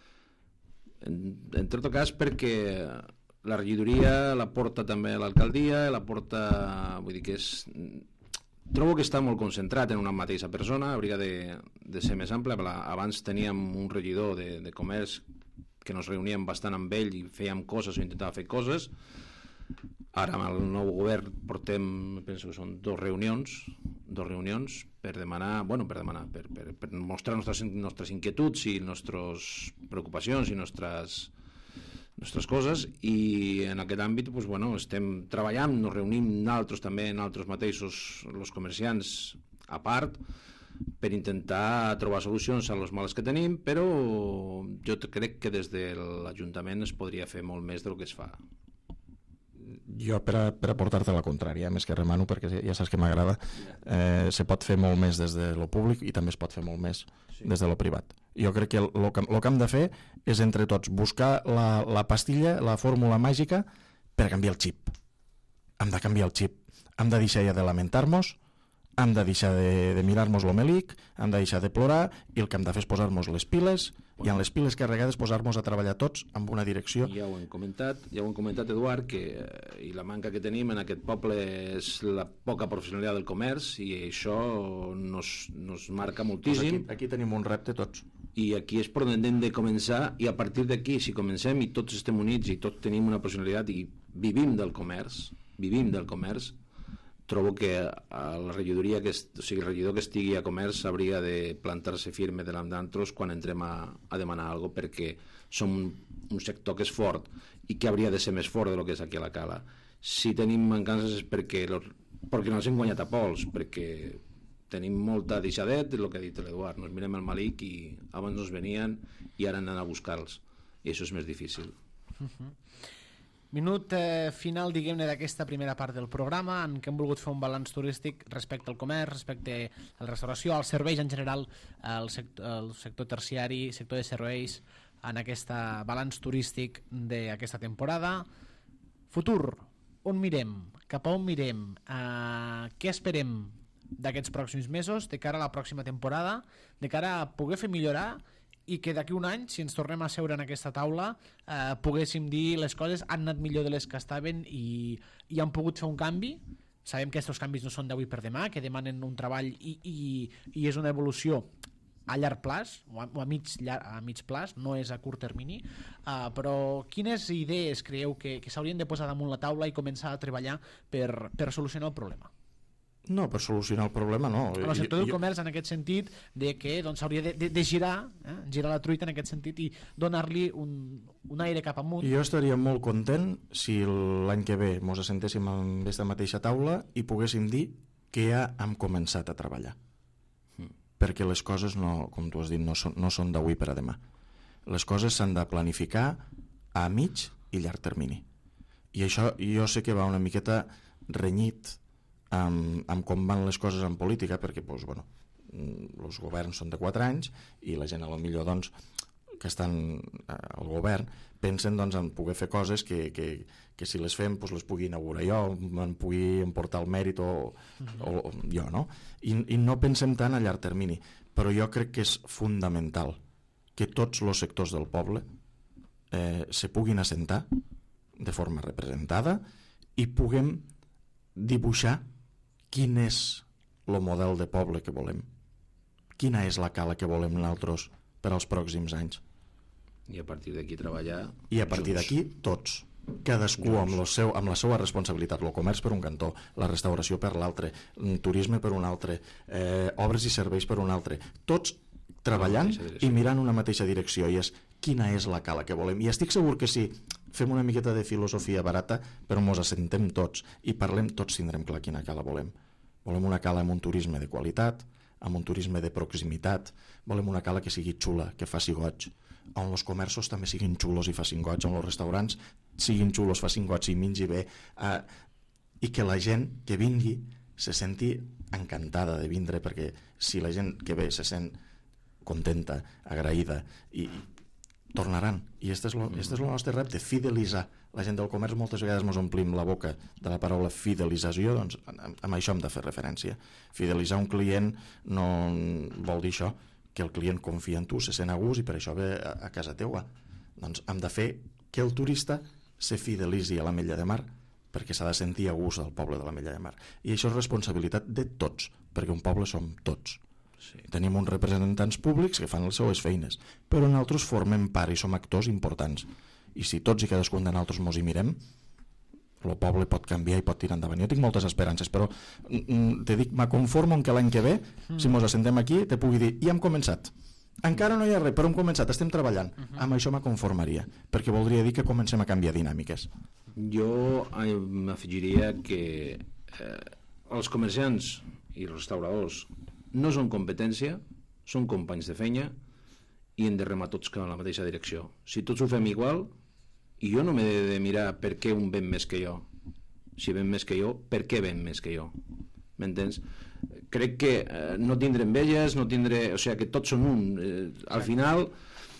en tot cas perquè la regidoria la porta també l'alcaldia, la porta, vull dir que trobo que està molt concentrat en una mateixa persona, hauria de ser més ample. Abans teníem un regidor de comerç que ens reuníem bastant amb ell i fèiem coses o intentava fer coses. Ara amb el nou govern portem, penso que són dues reunions per demanar, per mostrar nostres inquietuds i nostres preocupacions i nostres coses, i en aquest àmbit estem treballant, ens reunim nosaltres també, nosaltres mateixos, els comerciants a part, per intentar trobar solucions a les males que tenim, però jo crec que des de l'Ajuntament es podria fer molt més del que es fa. Jo, per aportar-te la contrària, més que remano, perquè ja saps que m'agrada, se pot fer molt més des de lo públic i també es pot fer molt més des de lo privat. Jo crec que el que hem de fer és entre tots buscar la pastilla, la fórmula màgica per canviar el xip. Hem de canviar el xip. Hem de deixar ja de lamentar-nos, hem de deixar de mirar-nos l'omelic, hem de deixar de plorar i el que hem de fer és posar-nos les piles i en les piles carregades posar-nos a treballar tots amb una direcció. Ja ho hem comentat, Eduard, que i la manca que tenim en aquest poble és la poca professionalitat del comerç i això nos marca moltíssim. Pues aquí tenim un repte tots. I aquí és per on hem de començar i a partir d'aquí, si comencem i tots estem units i tots tenim una professionalitat i vivim del comerç, trobo que la regidoria, o sigui, el regidor que estigui a comerç hauria de plantar-se firme davant d'altres quan entrem a demanar alguna cosa, perquè som un sector que és fort i que hauria de ser més fort del que és aquí a la Cala. Si tenim mancances és perquè no ens hem guanyat a pols, perquè tenim molta deixadet, el que ha dit l'Eduard, nos mirem el malic i abans nos venien i ara anem a buscar-los i això és més difícil. Minut final, diguem-ne, d'aquesta primera part del programa en què hem volgut fer un balanç turístic respecte al comerç, respecte a la restauració, als serveis en general, al sector terciari, sector de serveis, en aquest balanç turístic d'aquesta temporada. Futur, on mirem? Cap a on mirem? Què esperem d'aquests pròxims mesos, de cara a la pròxima temporada, de cara a poder fer millorar i que d'aquí un any, si ens tornem a seure en aquesta taula, poguéssim dir les coses han anat millor de les que estaven i han pogut fer un canvi. Sabem que aquests canvis no són d'avui per demà, que demanen un treball i és una evolució a llarg plaç o a mig plaç, no és a curt termini, però quines idees creieu que s'haurien de posar damunt la taula i començar a treballar per solucionar el problema? No, per solucionar el problema no. En el sector del comerç, en aquest sentit, de que s'hauria de girar la truita en aquest sentit i donar-li un aire cap amunt. Jo estaria molt content si l'any que ve ens assentéssim en aquesta mateixa taula i poguéssim dir que ja hem començat a treballar. Perquè les coses, com tu has dit, no són d'avui per a demà. Les coses s'han de planificar a mig i llarg termini. I això jo sé que va una miqueta renyit amb com van les coses en política, perquè els governs són de 4 anys i la gent a lo millor que estan al govern pensen en poder fer coses que si les fem les pugui inaugurar jo, me'n pugui emportar el mèrit o jo, no? I no pensem tant a llarg termini, però jo crec que és fundamental que tots els sectors del poble se puguin assentar de forma representada i puguem dibuixar quin és el model de poble que volem, quina és la Cala que volem nosaltres per als pròxims anys. I a partir d'aquí treballar i a partir d'aquí tots, cadascú amb la seva responsabilitat, el comerç per un cantó, la restauració per l'altre, turisme per un altre, obres i serveis per un altre, tots treballant i mirant una mateixa direcció, i és quina és la Cala que volem. I estic segur que si fem una miqueta de filosofia barata, però ens assentem tots i parlem, tots tindrem clar quina Cala volem. Volem una Cala amb un turisme de qualitat, amb un turisme de proximitat, volem una Cala que sigui xula, que faci goig, on els comerços també siguin xulos i facin goig, on els restaurants siguin xulos, facin goig i mengi bé, i que la gent que vingui se senti encantada de vindre, perquè si la gent que ve se sent contenta, agraïda, i tornaran. I este és el nostre repte, fidelitzar la gent del comerç. Moltes vegades ens omplim la boca de la paraula fidelització, doncs amb això hem de fer referència. Fidelitzar un client no vol dir això, que el client confia en tu, se sent a gust i per això ve a casa teua. Doncs hem de fer que el turista se fidelitzi a l'Ametlla de Mar, perquè s'ha de sentir a gust al poble de l'Ametlla de Mar. I això és responsabilitat de tots, perquè un poble som tots. Sí. Tenim uns representants públics que fan les seues feines, però nosaltres formem part i som actors importants. I si tots i cadascun de nosaltres mos hi mirem, el poble pot canviar i pot tirar endavant. Jo tinc moltes esperances, però te dic, me conformo en que l'any que ve, si mos assentem aquí, te pugui dir, i hem començat. Encara no hi ha res, però hem començat, estem treballant. Amb això me conformaria, perquè voldria dir que comencem a canviar dinàmiques. Jo m'afegiria que els comerciants i els restauradors no són competència, són companys de feina i hem de remar tots cap a la mateixa direcció. Si tots ho fem igual, i jo no m'he de mirar per què un ven més que jo. Si ven més que jo, per què ven més que jo? M'entens? Crec que no tindré enveges, no tindré... O sigui, que tots són un. Al final,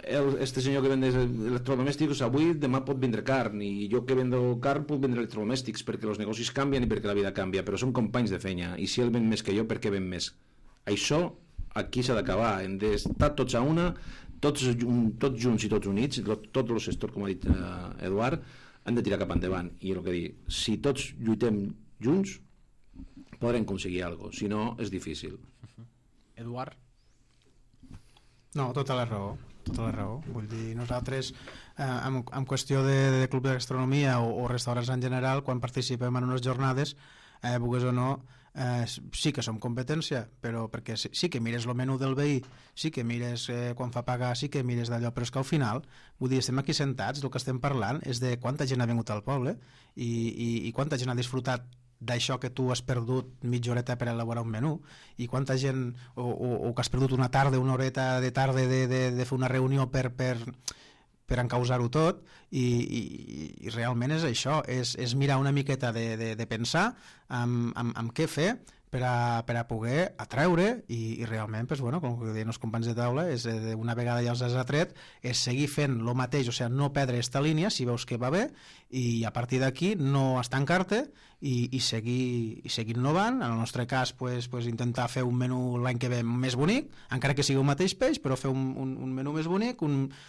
este senyor que vende electrodomèstics avui, demà pot vendre carn, i jo que vendo carn puc vendre electrodomèstics, perquè els negocis canvien i perquè la vida canvia, però som companys de feina, i si ell ven més que jo, per què ven més? Això aquí s'ha d'acabar, hem d'estar tots a una, tots junts i tots units, tots els sectors, com ha dit Eduard, han de tirar cap endavant, i el que dic, si tots lluitem junts podrem aconseguir alguna cosa, si no és difícil. Eduard? No, tota la raó. Vull dir, nosaltres en qüestió de club de gastronomia o restaurants en general, quan participem en unes jornades, vulguis o no, sí que som competència, però perquè sí que mires el menú del veí, sí que mires quan fa pagar, sí que mires d'allò, però és que al final, vull dir, estem aquí sentats, el que estem parlant és de quanta gent ha vingut al poble i quanta gent ha disfrutat d'això que tu has perdut mitja horeta per elaborar un menú, i quanta gent o que has perdut una tarda, una horeta de tarda de fer una reunió per encausar-ho tot, i realment és això, és mirar una miqueta de pensar amb què fer per a poder atreure i realment, pues, bueno, com deien els companys de taula, és una vegada ja els has atret, és seguir fent el mateix, o sigui, no perdre aquesta línia si veus que va bé, i a partir d'aquí no estancar-te i seguir innovant. En el nostre cas, pues, intentar fer un menú l'any que ve més bonic, encara que sigui el mateix peix, però fer un menú més bonic,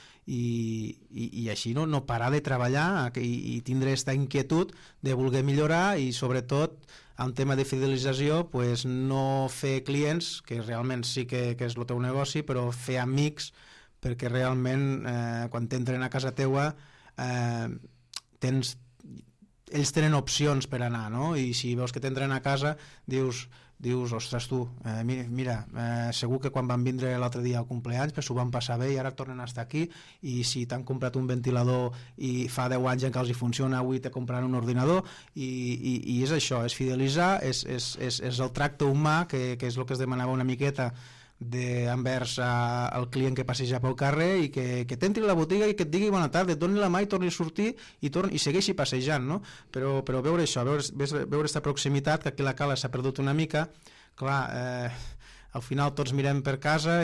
i així no parar de treballar i tindre aquesta inquietud de voler millorar, i sobretot en tema de fidelització, pues, no fer clients, que realment sí que és el teu negoci, però fer amics, perquè realment quan t'entren a casa teua ells tenen opcions per anar, no? I si veus que t'entren a casa dius, ostres tu, mira, segur que quan van vindre l'altre dia al cumpleaños pues s'ho van passar bé i ara tornen a estar aquí, i si t'han comprat un ventilador i fa 10 anys que els hi funciona, avui te compraran un ordinador, i és això, és fidelitzar, és el tracte humà, que és el que es demanava una miqueta envers el client que passeja pel carrer, i que t'entri a la botiga i que et digui bona tarda, et doni la mà i torni a sortir i segueixi passejant, no? Però veure això, veure aquesta proximitat, que aquí la Cala s'ha perdut una mica. Clar, al final tots mirem per casa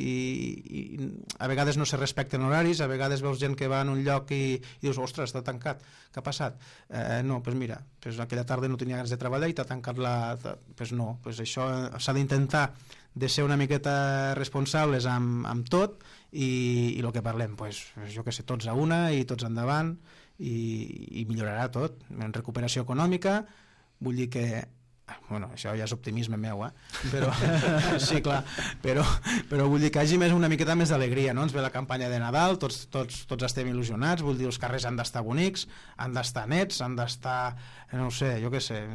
i a vegades no se respecten horaris, a vegades veus gent que va en un lloc i dius, ostres, està tancat, què ha passat? No, doncs mira, aquella tarda no tenia ganes de treballar i t'ha tancat no, això s'ha d'intentar de ser una miqueta responsables amb tot, i el que parlem, jo que sé, tots a una i tots endavant, i millorarà tot. En recuperació econòmica, vull dir que, bueno, això ja és optimisme meu, però sí, clar, però vull dir que hagi una miqueta més d'alegria, no? Ens ve la campanya de Nadal, tots estem il·lusionats, vull dir, els carrers han d'estar bonics, han d'estar nets, han d'estar, no ho sé, jo què sé,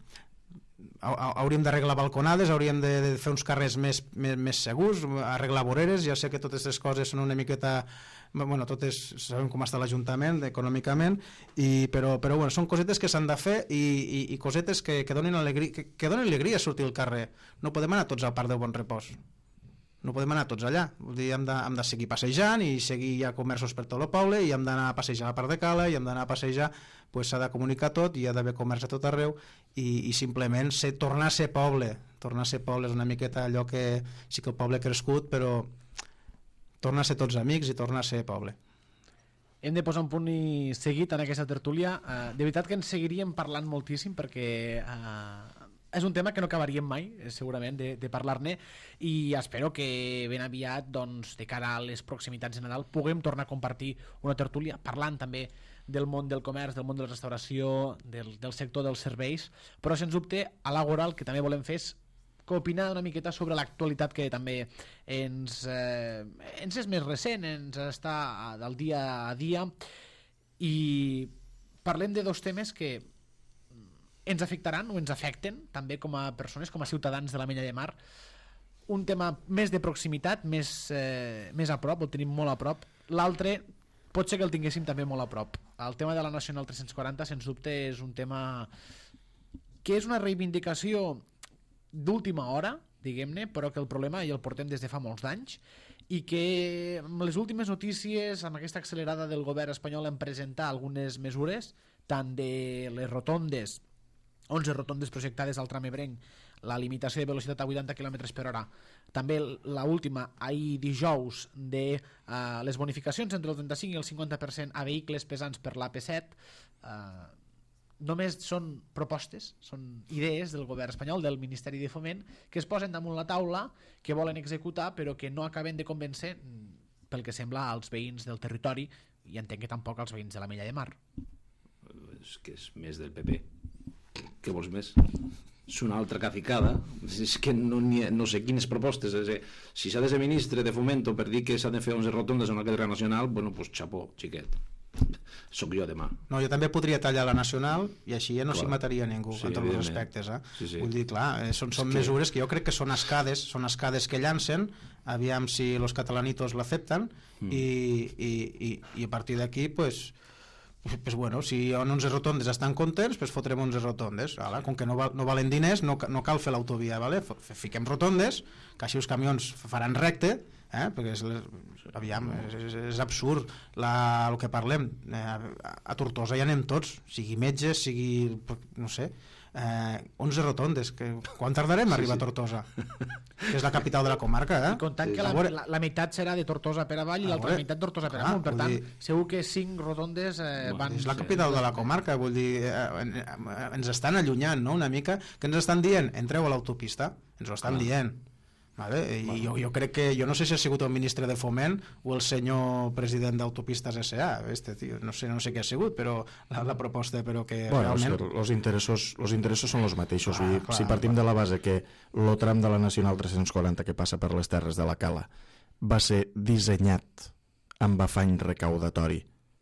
hauríem d'arreglar balconades, hauríem de fer uns carrers més segurs, arreglar voreres. Ja sé que totes aquestes coses són una miqueta, bueno, totes sabem com està l'Ajuntament econòmicament, però bueno, són cosetes que s'han de fer, i cosetes que donin alegria a sortir al carrer. No podem anar tots al Parc del Bon Repòs, no podem anar tots allà, vull dir, hem de seguir passejant, i seguir, hi ha comerços per tot el poble, i hem d'anar a passejar a Parc de Cala, i hem d'anar a passejar, pues s'ha de comunicar tot, i hi ha d'haver comerç a tot arreu, i simplement tornar a ser poble és una miqueta allò que sí que el poble ha crescut, però tornar a ser tots amics i tornar a ser poble. Hem de posar un punt i seguit en aquesta tertúlia. De veritat que ens seguiríem parlant moltíssim, perquè és un tema que no acabaríem mai, segurament, de parlar-ne, i espero que ben aviat, doncs, de cara a les proximitats de Nadal, puguem tornar a compartir una tertúlia parlant també del món del comerç, del món de la restauració, del sector dels serveis, però sens dubte a l'Àgora el que també volem fer és opinar una miqueta sobre l'actualitat, que també ens és més recent, ens està del dia a dia, i parlem de dos temes que ens afectaran o ens afecten també com a persones, com a ciutadans de l'Ametlla de Mar. Un tema més de proximitat, més a prop, el tenim molt a prop. L'altre pot ser que el tinguéssim també molt a prop. El tema de la Nacional 340, sens dubte, és un tema que és una reivindicació d'última hora, diguem-ne, però que el problema ja el portem des de fa molts d'anys, i que amb les últimes notícies, amb aquesta accelerada del govern espanyol en presentar algunes mesures, tant de les rotondes, 11 rotondes projectades al tram ebrenc, la limitació de velocitat a 80 km per hora. També l'última, ahir dijous, de les bonificacions entre el 35 i el 50% a vehicles pesants per l'AP7. Només són propostes, són idees del govern espanyol, del Ministeri de Foment, que es posen damunt la taula, que volen executar, però que no acaben de convèncer, pel que sembla, als veïns del territori, i entenc que tampoc als veïns de l'Ametlla de Mar. És que és més del PP. Què vols més? És una altra caficada. És que no sé quines propostes. Si s'ha de ser ministre de Fomento per dir que s'ha de fer 11 rotondes en una cadena nacional, bueno, pues xapó, xiquet. Soc jo demà. No, jo també podria tallar la nacional i així ja no s'hi mataria ningú, Sí, en tots els evidentment. aspectes. Sí, sí. Vull dir, clar, són mesures que jo crec que són escades que llancen, aviam si los catalanitos l'accepten, i a partir d'aquí, pues bueno, si en 11 rotondes estan contents, pues fotrem 11 rotondes. Ala, com que no valen diners, no cal fer l'autovia, vale? Fiquem rotondes, que així els camions faran recte, perquè és absurd el que parlem. A Tortosa hi anem tots, sigui metges, sigui, no sé, 11 rotondes. Quan tardarem a arribar a Tortosa? Que és la capital de la comarca, I comptant que la meitat serà de Tortosa per avall i l'altra meitat de Tortosa per amunt, per tant, segur que 5 rotondes van... És la capital de la comarca, vull dir, ens estan allunyant, no?, una mica, que ens estan dient, entreu a l'autopista, ens ho estan dient. Vale? I jo crec que, jo no sé si ha sigut el ministre de Foment o el senyor president d'Autopistes S.A. Tio, no sé què ha sigut, però la proposta, però que realment... Els interessos són els mateixos. Si partim de la base que el tram de la Nacional 340 que passa per les terres de la Cala va ser dissenyat amb afany recaudatori,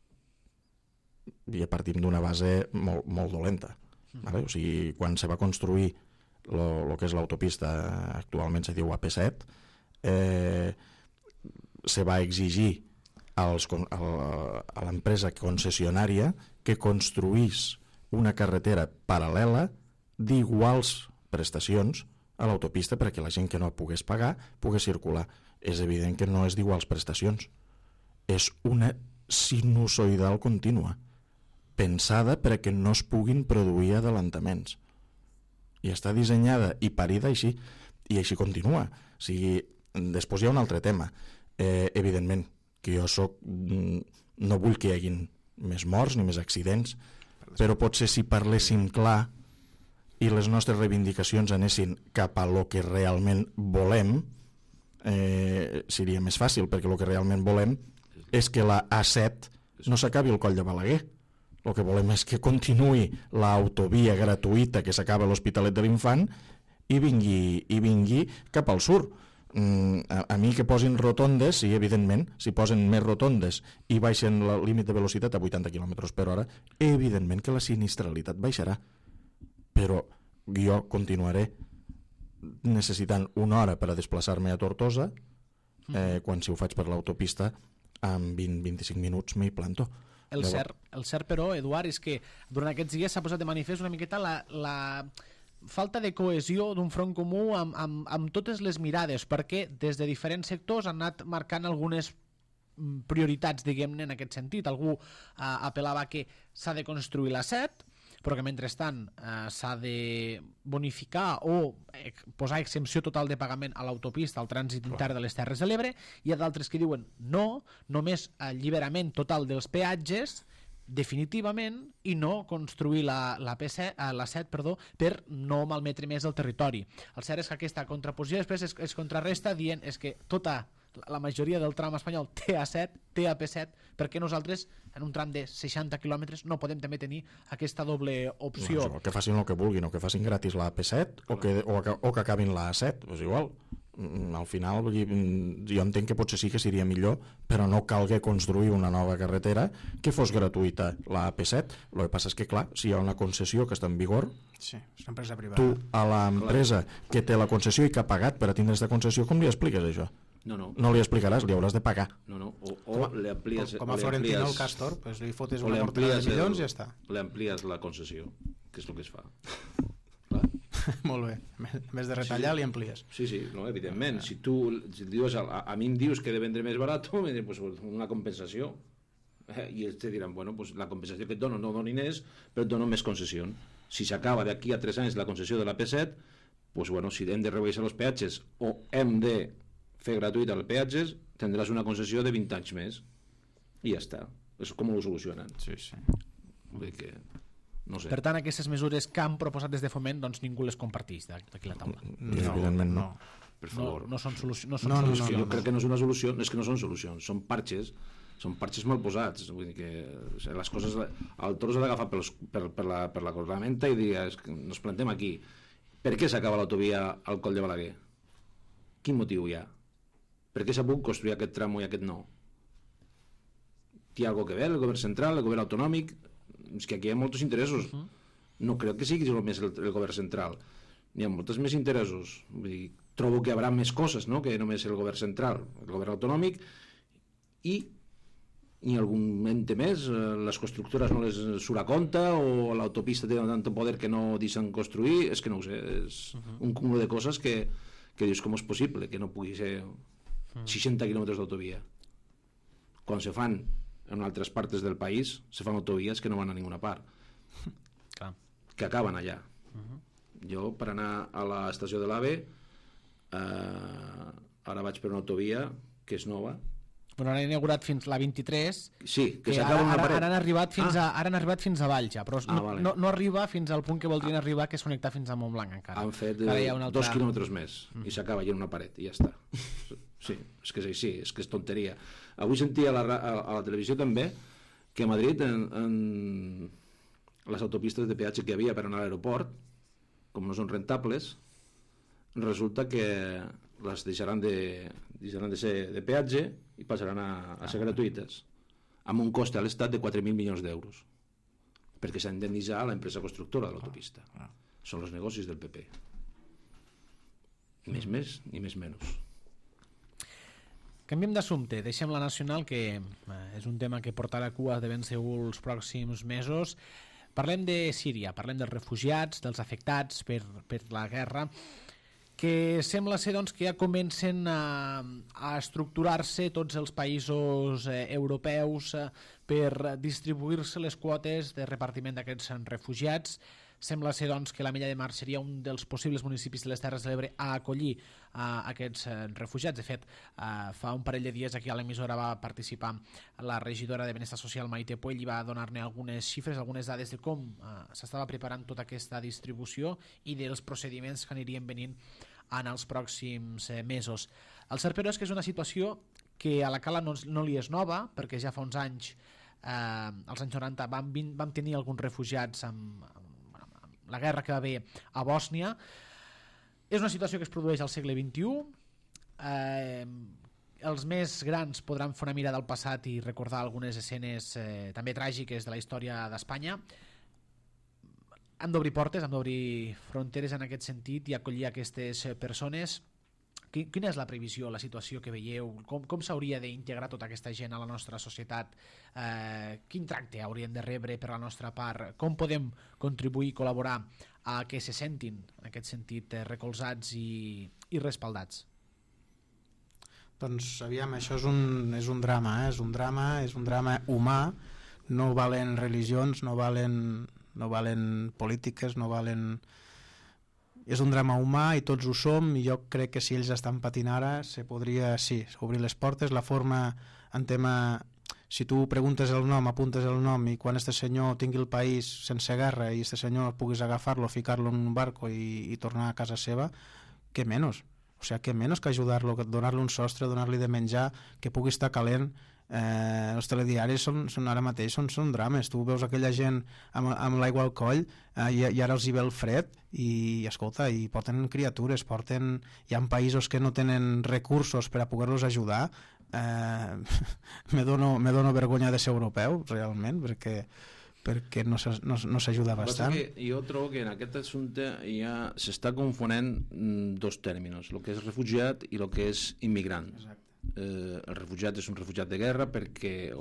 i partim d'una base molt dolenta. Vale? O sigui, quan se va construir el que és l'autopista, actualment se diu AP7, se va exigir a l'empresa concessionària que construís una carretera paral·lela d'iguals prestacions a l'autopista perquè la gent que no pogués pagar pogués circular. És evident que no és d'iguals prestacions. És una sinusoidal contínua, pensada perquè no es puguin produir adelantaments. I està dissenyada i parida així, i així continua. O sigui, després hi ha un altre tema. Evidentment, que jo no vull que hi hagin més morts ni més accidents, però potser si parléssim clar i les nostres reivindicacions anessin cap a lo que realment volem, seria més fàcil, perquè el que realment volem és que la A7 no s'acabi al Coll de Balaguer. El que volem és que continuï l'autovia gratuïta que s'acaba a l'Hospitalet de l'Infant i vingui cap al sud. A mi que posin rotondes, sí, evidentment, si posen més rotondes i baixen el límit de velocitat a 80 km per hora, evidentment que la sinistralitat baixarà. Però jo continuaré necessitant una hora per a desplaçar-me a Tortosa, quan si ho faig per l'autopista, en 20-25 minuts m'hi planto. El cert, però, Eduard, és que durant aquests dies s'ha posat de manifest una miqueta la falta de cohesió d'un front comú amb totes les mirades, perquè des de diferents sectors han anat marcant algunes prioritats, diguem-ne, en aquest sentit. Algú apel·lava que s'ha de construir la 7, però que mentrestant s'ha de bonificar o posar exempció total de pagament a l'autopista, al trànsit intern de les Terres de l'Ebre. Hi ha d'altres que diuen no, només alliberament total dels peatges definitivament i no construir la 7 per no malmetre més el territori. El cert és que aquesta contraposició després es contrarresta dient és que la majoria del tram espanyol té A7, té AP7, perquè nosaltres en un tram de 60 quilòmetres no podem també tenir aquesta doble opció. No, que facin el que vulguin, o que facin gratis la AP7 o que acabin la A7, és igual. Al final jo entenc que potser sí que seria millor, però no calgui construir una nova carretera que fos gratuïta la AP7. El que passa és que, clar, si hi ha una concessió que està en vigor, sí, és una empresa privada. Tu a l'empresa que té la concessió i que ha pagat per a tindre aquesta concessió, com li expliques això? No li explicaràs, li hauràs de pagar. O li amplies... Com a Florentino el Castor, pues li fotes una mortera de milions i ja està. Li amplies la concessió, que és el que es fa. Molt bé, en vez de retallar li amplies. Sí, no, evidentment. Si tu dius, a mi em dius que he de vendre més barat, pues una compensació. I ells te diran, bueno, pues la compensació que et dono no donin és, però et dono més concessió. Si s'acaba d'aquí a 3 anys la concessió de la P7, pues bueno, si hem de rebaixar els peatges o hem de fer gratuït els peatges, tindràs una concessió de 20 anys més i ja està. És com ho solucionen. Sí. Vull dir que no sé. Per tant, aquestes mesures que han proposat des de Foment, doncs ningú les comparteix d'aquí la taula. Evidentment no. Per favor. No són solucions. Jo crec que no és una solució, és que no són solucions, són parxes mal posats. Vull dir que les coses, el toro s'ha d'agafar per la cornamenta i dir, ens plantem aquí. Per què s'acaba l'autovia al Coll de Balaguer? Quin motiu hi ha? Per què s'ha pogut construir aquest tram i aquest no? Té alguna cosa a veure el govern central, el govern autonòmic? És que aquí hi ha molts interessos. No crec que sigui només el govern central. N'hi ha molts més interessos. Vull dir, trobo que hi haurà més coses, no?, que només el govern central, el govern autonòmic, i algun ente més, les constructores no les surt a compte, o l'autopista té tant poder que no deixen construir, és que no ho sé, és un cúmul de coses que dius com és possible que no pugui ser 60 quilòmetres d'autovia. Quan se fan en altres parts del país, se fan autovies que no van a ninguna part. Clar. Que acaben allà. Jo, per anar a l'estació de l'AVE, ara vaig per una autovia que és nova. Bueno, ara han inaugurat fins la 23. Sí, que s'acaba una paret. Ara han arribat fins a Valls, ja, però vale. no arriba fins al punt que voldrien arribar, que és connectar fins a Montblanc encara. Han fet 2 quilòmetres més i s'acaba allà en una paret i ja està. Sí, és que és així, és que és tonteria. Avui sentia a la televisió també que a Madrid en les autopistes de peatge que hi havia per anar a l'aeroport, com no són rentables, resulta que les deixaran de ser de peatge i passaran a ser gratuïtes, amb un cost a l'Estat de 4.000 milions d'euros, perquè s'ha d'indemnitzar a l'empresa constructora de l'autopista. Són els negocis del PP. Més ni més menys. Canviem d'assumpte, deixem la nacional, que és un tema que portarà cua de ben segur els pròxims mesos. Parlem de Síria, parlem dels refugiats, dels afectats per la guerra, que sembla ser doncs, que ja comencen a estructurar-se tots els països europeus per distribuir-se les quotes de repartiment d'aquests refugiats. Sembla ser doncs, que l'Ametlla de Mar seria un dels possibles municipis de les Terres de l'Ebre a acollir aquests refugiats. De fet, fa un parell de dies aquí a l'emissora va participar la regidora de Benestar Social, Maite Puell, i va donar-ne algunes xifres, algunes dades de com s'estava preparant tota aquesta distribució i dels procediments que anirien venint en els pròxims mesos. El cert, però, és que és una situació que a la Cala no li és nova, perquè ja fa uns anys, als anys 90, vam tenir alguns refugiats amb la guerra que va haver a Bòsnia. És una situació que es produeix al segle XXI. Els més grans podran fer una mirada al passat i recordar algunes escenes també tràgiques de la història d'Espanya. Hem d'obrir portes, hem d'obrir fronteres en aquest sentit i acollir aquestes persones. Quina és la previsió, la situació que veieu? Com s'hauria d'integrar tota aquesta gent a la nostra societat? Quin tracte haurien de rebre per la nostra part? Com podem contribuir i col·laborar a que se sentin, en aquest sentit, recolzats i respaldats? Doncs, aviam, això és un drama, és un drama humà. No valen religions, no valen polítiques, no valen... És un drama humà i tots ho som, i jo crec que si ells estan patint ara se podria, sí, obrir les portes. La forma en tema, si tu preguntes el nom, apuntes el nom, i quan este senyor tingui el país sense guerra i este senyor puguis agafar-lo, ficar-lo en un barco i tornar a casa seva, què menys? O sigui, què menys que ajudar-lo, donar-li un sostre, donar-li de menjar, que pugui estar calent. Els telediaris són ara mateix són drames. Tu veus aquella gent amb l'aigua al coll i ara els hi ve el fred i escolta, i porten criatures, hi ha països que no tenen recursos per a poder-los ajudar. Me dono vergonya de ser europeu realment, perquè no s'ajuda bastant. Jo trobo que en aquest assumpte ja s'està confonent dos tèrmins, el que és refugiat i el que és immigrant. Exacte. El refugiat és un refugiat de guerra perquè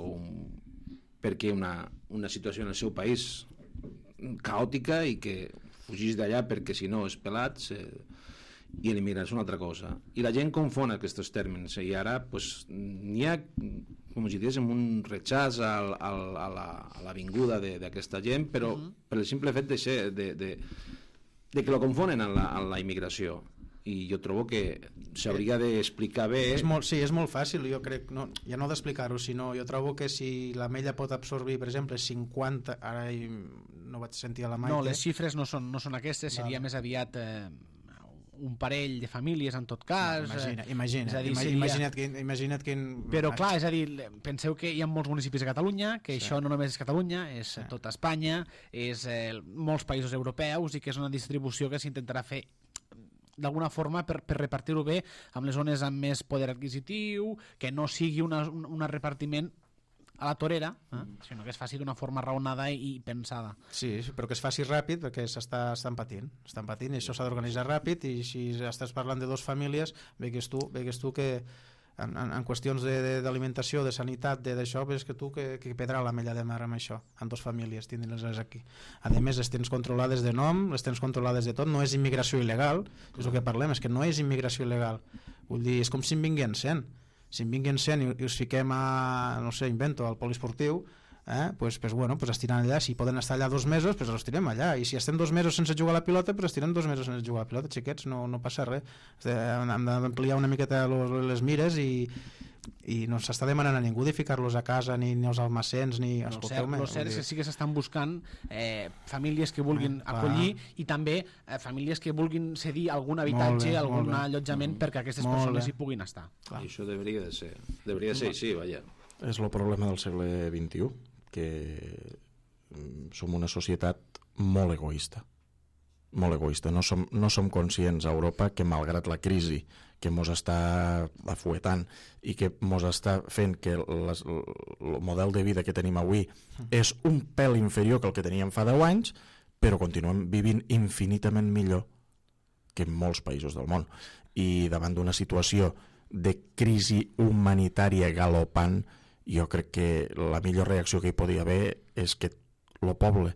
una situació en el seu país caòtica i que fugís d'allà perquè si no és pelat, i l'immigrant és una altra cosa, i la gent confon aquests termes, i ara pues, n'hi ha, com si diguéssim, un rechaç a la vinguda d'aquesta gent, però per el simple fet de de que lo confonen amb la immigració, i jo trobo que s'hauria d'explicar bé. Sí, és molt fàcil, jo crec, no, ja no d'explicar-ho, sinó jo trobo que si la Mella pot absorbir, per exemple, 50, ara no vaig sentir a la Maite... No, les xifres no són aquestes, seria més aviat un parell de famílies en tot cas. Imagina't quin... Però clar, és a dir, penseu que hi ha molts municipis a Catalunya, que això no només és Catalunya, és tota Espanya, és molts països europeus, i que és una distribució que s'intentarà fer d'alguna forma per repartir-ho bé amb les zones amb més poder adquisitiu, que no sigui un repartiment a la torera, sinó que es faci d'una forma raonada i pensada. Sí, però que es faci ràpid, perquè estan patint, i això s'ha d'organitzar ràpid, i si estàs parlant de dues famílies, veigues tu que en qüestions d'alimentació, de sanitat, d'això, ves que tu que pedrà la Mella de Mar amb això, amb dues famílies, tindre-les aquí. A més, les tens controlades de nom, les tens controlades de tot, no és immigració il·legal, és el que parlem, és que no és immigració il·legal. Vull dir, és com si en vinguin 100. Si en vinguin 100 i us fiquem no sé, invento, al poliesportiu, pues estiran allà, si poden estar allà 2 mesos, pues els tirem allà, i si estem 2 mesos sense jugar a la pilota, pues estirem 2 mesos sense jugar a la pilota, xiquets, no passa res. Hem d'ampliar una miqueta les mires, i no s'està demanant a ningú de ficar-los a casa, ni els almacens, ni... El cert és que sí que s'estan buscant famílies que vulguin acollir, i també famílies que vulguin cedir algun habitatge, algun allotjament, perquè aquestes persones hi puguin estar. I això hauria de ser així, vaja. És el problema del segle XXI, que som una societat molt egoista. No som conscients a Europa que, malgrat la crisi que mos està afuetant i que mos està fent que el model de vida que tenim avui és un pèl inferior que el que teníem fa 10 anys, però continuem vivint infinitament millor que en molts països del món. I davant d'una situació de crisi humanitària galopant, jo crec que la millor reacció que hi podia haver és que el poble,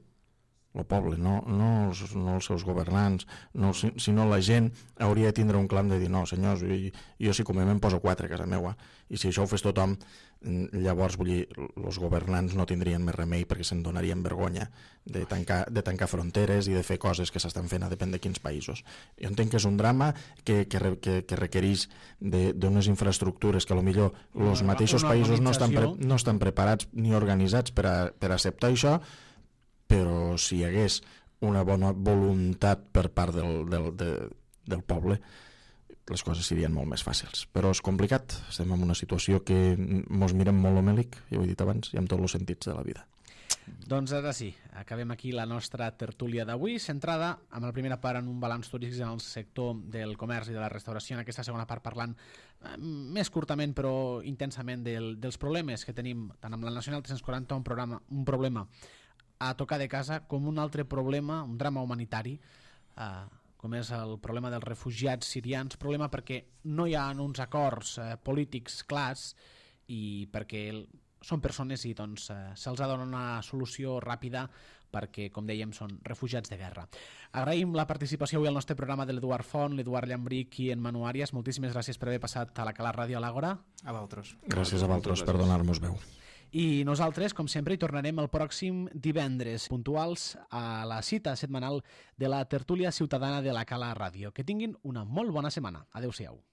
no els seus governants, sinó la gent hauria de tindre un clam de dir no, senyors, jo si comem em poso 4 a casa meua, i si això ho fes tothom, llavors vull dir, els governants no tindrien més remei perquè se'n donarien vergonya de tancar fronteres i de fer coses que s'estan fent a depèn de quins països. Jo entenc que és un drama que requereix d'unes infraestructures que potser els mateixos països no estan preparats ni organitzats per acceptar això, però si hi hagués una bona voluntat per part del poble, les coses serien molt més fàcils. Però és complicat, estem en una situació que mos mirem molt homèlic, ja ho he dit abans, i amb tots els sentits de la vida. Doncs ara sí, acabem aquí la nostra tertúlia d'avui, centrada amb la primera part en un balanç turístic en el sector del comerç i de la restauració, en aquesta segona part parlant més curtament però intensament dels problemes que tenim tant amb la Nacional 340, un problema a tocar de casa, com un altre problema, un drama humanitari, com és el problema dels refugiats sirians, problema perquè no hi ha uns acords polítics clars i perquè són persones i doncs se'ls ha de donar una solució ràpida perquè, com dèiem, són refugiats de guerra. Agraïm la participació avui al nostre programa de l'Eduard Font, l'Eduard Llambric i en Manu Àrias. Moltíssimes gràcies per haver passat a la Cala Ràdio a l'Àgora. A vosaltres. Gràcies a vosaltres per donar-nos veu. I nosaltres, com sempre, hi tornarem el pròxim divendres, puntuals a la cita setmanal de la tertúlia ciutadana de la Cala Ràdio. Que tinguin una molt bona setmana. Adéu-siau.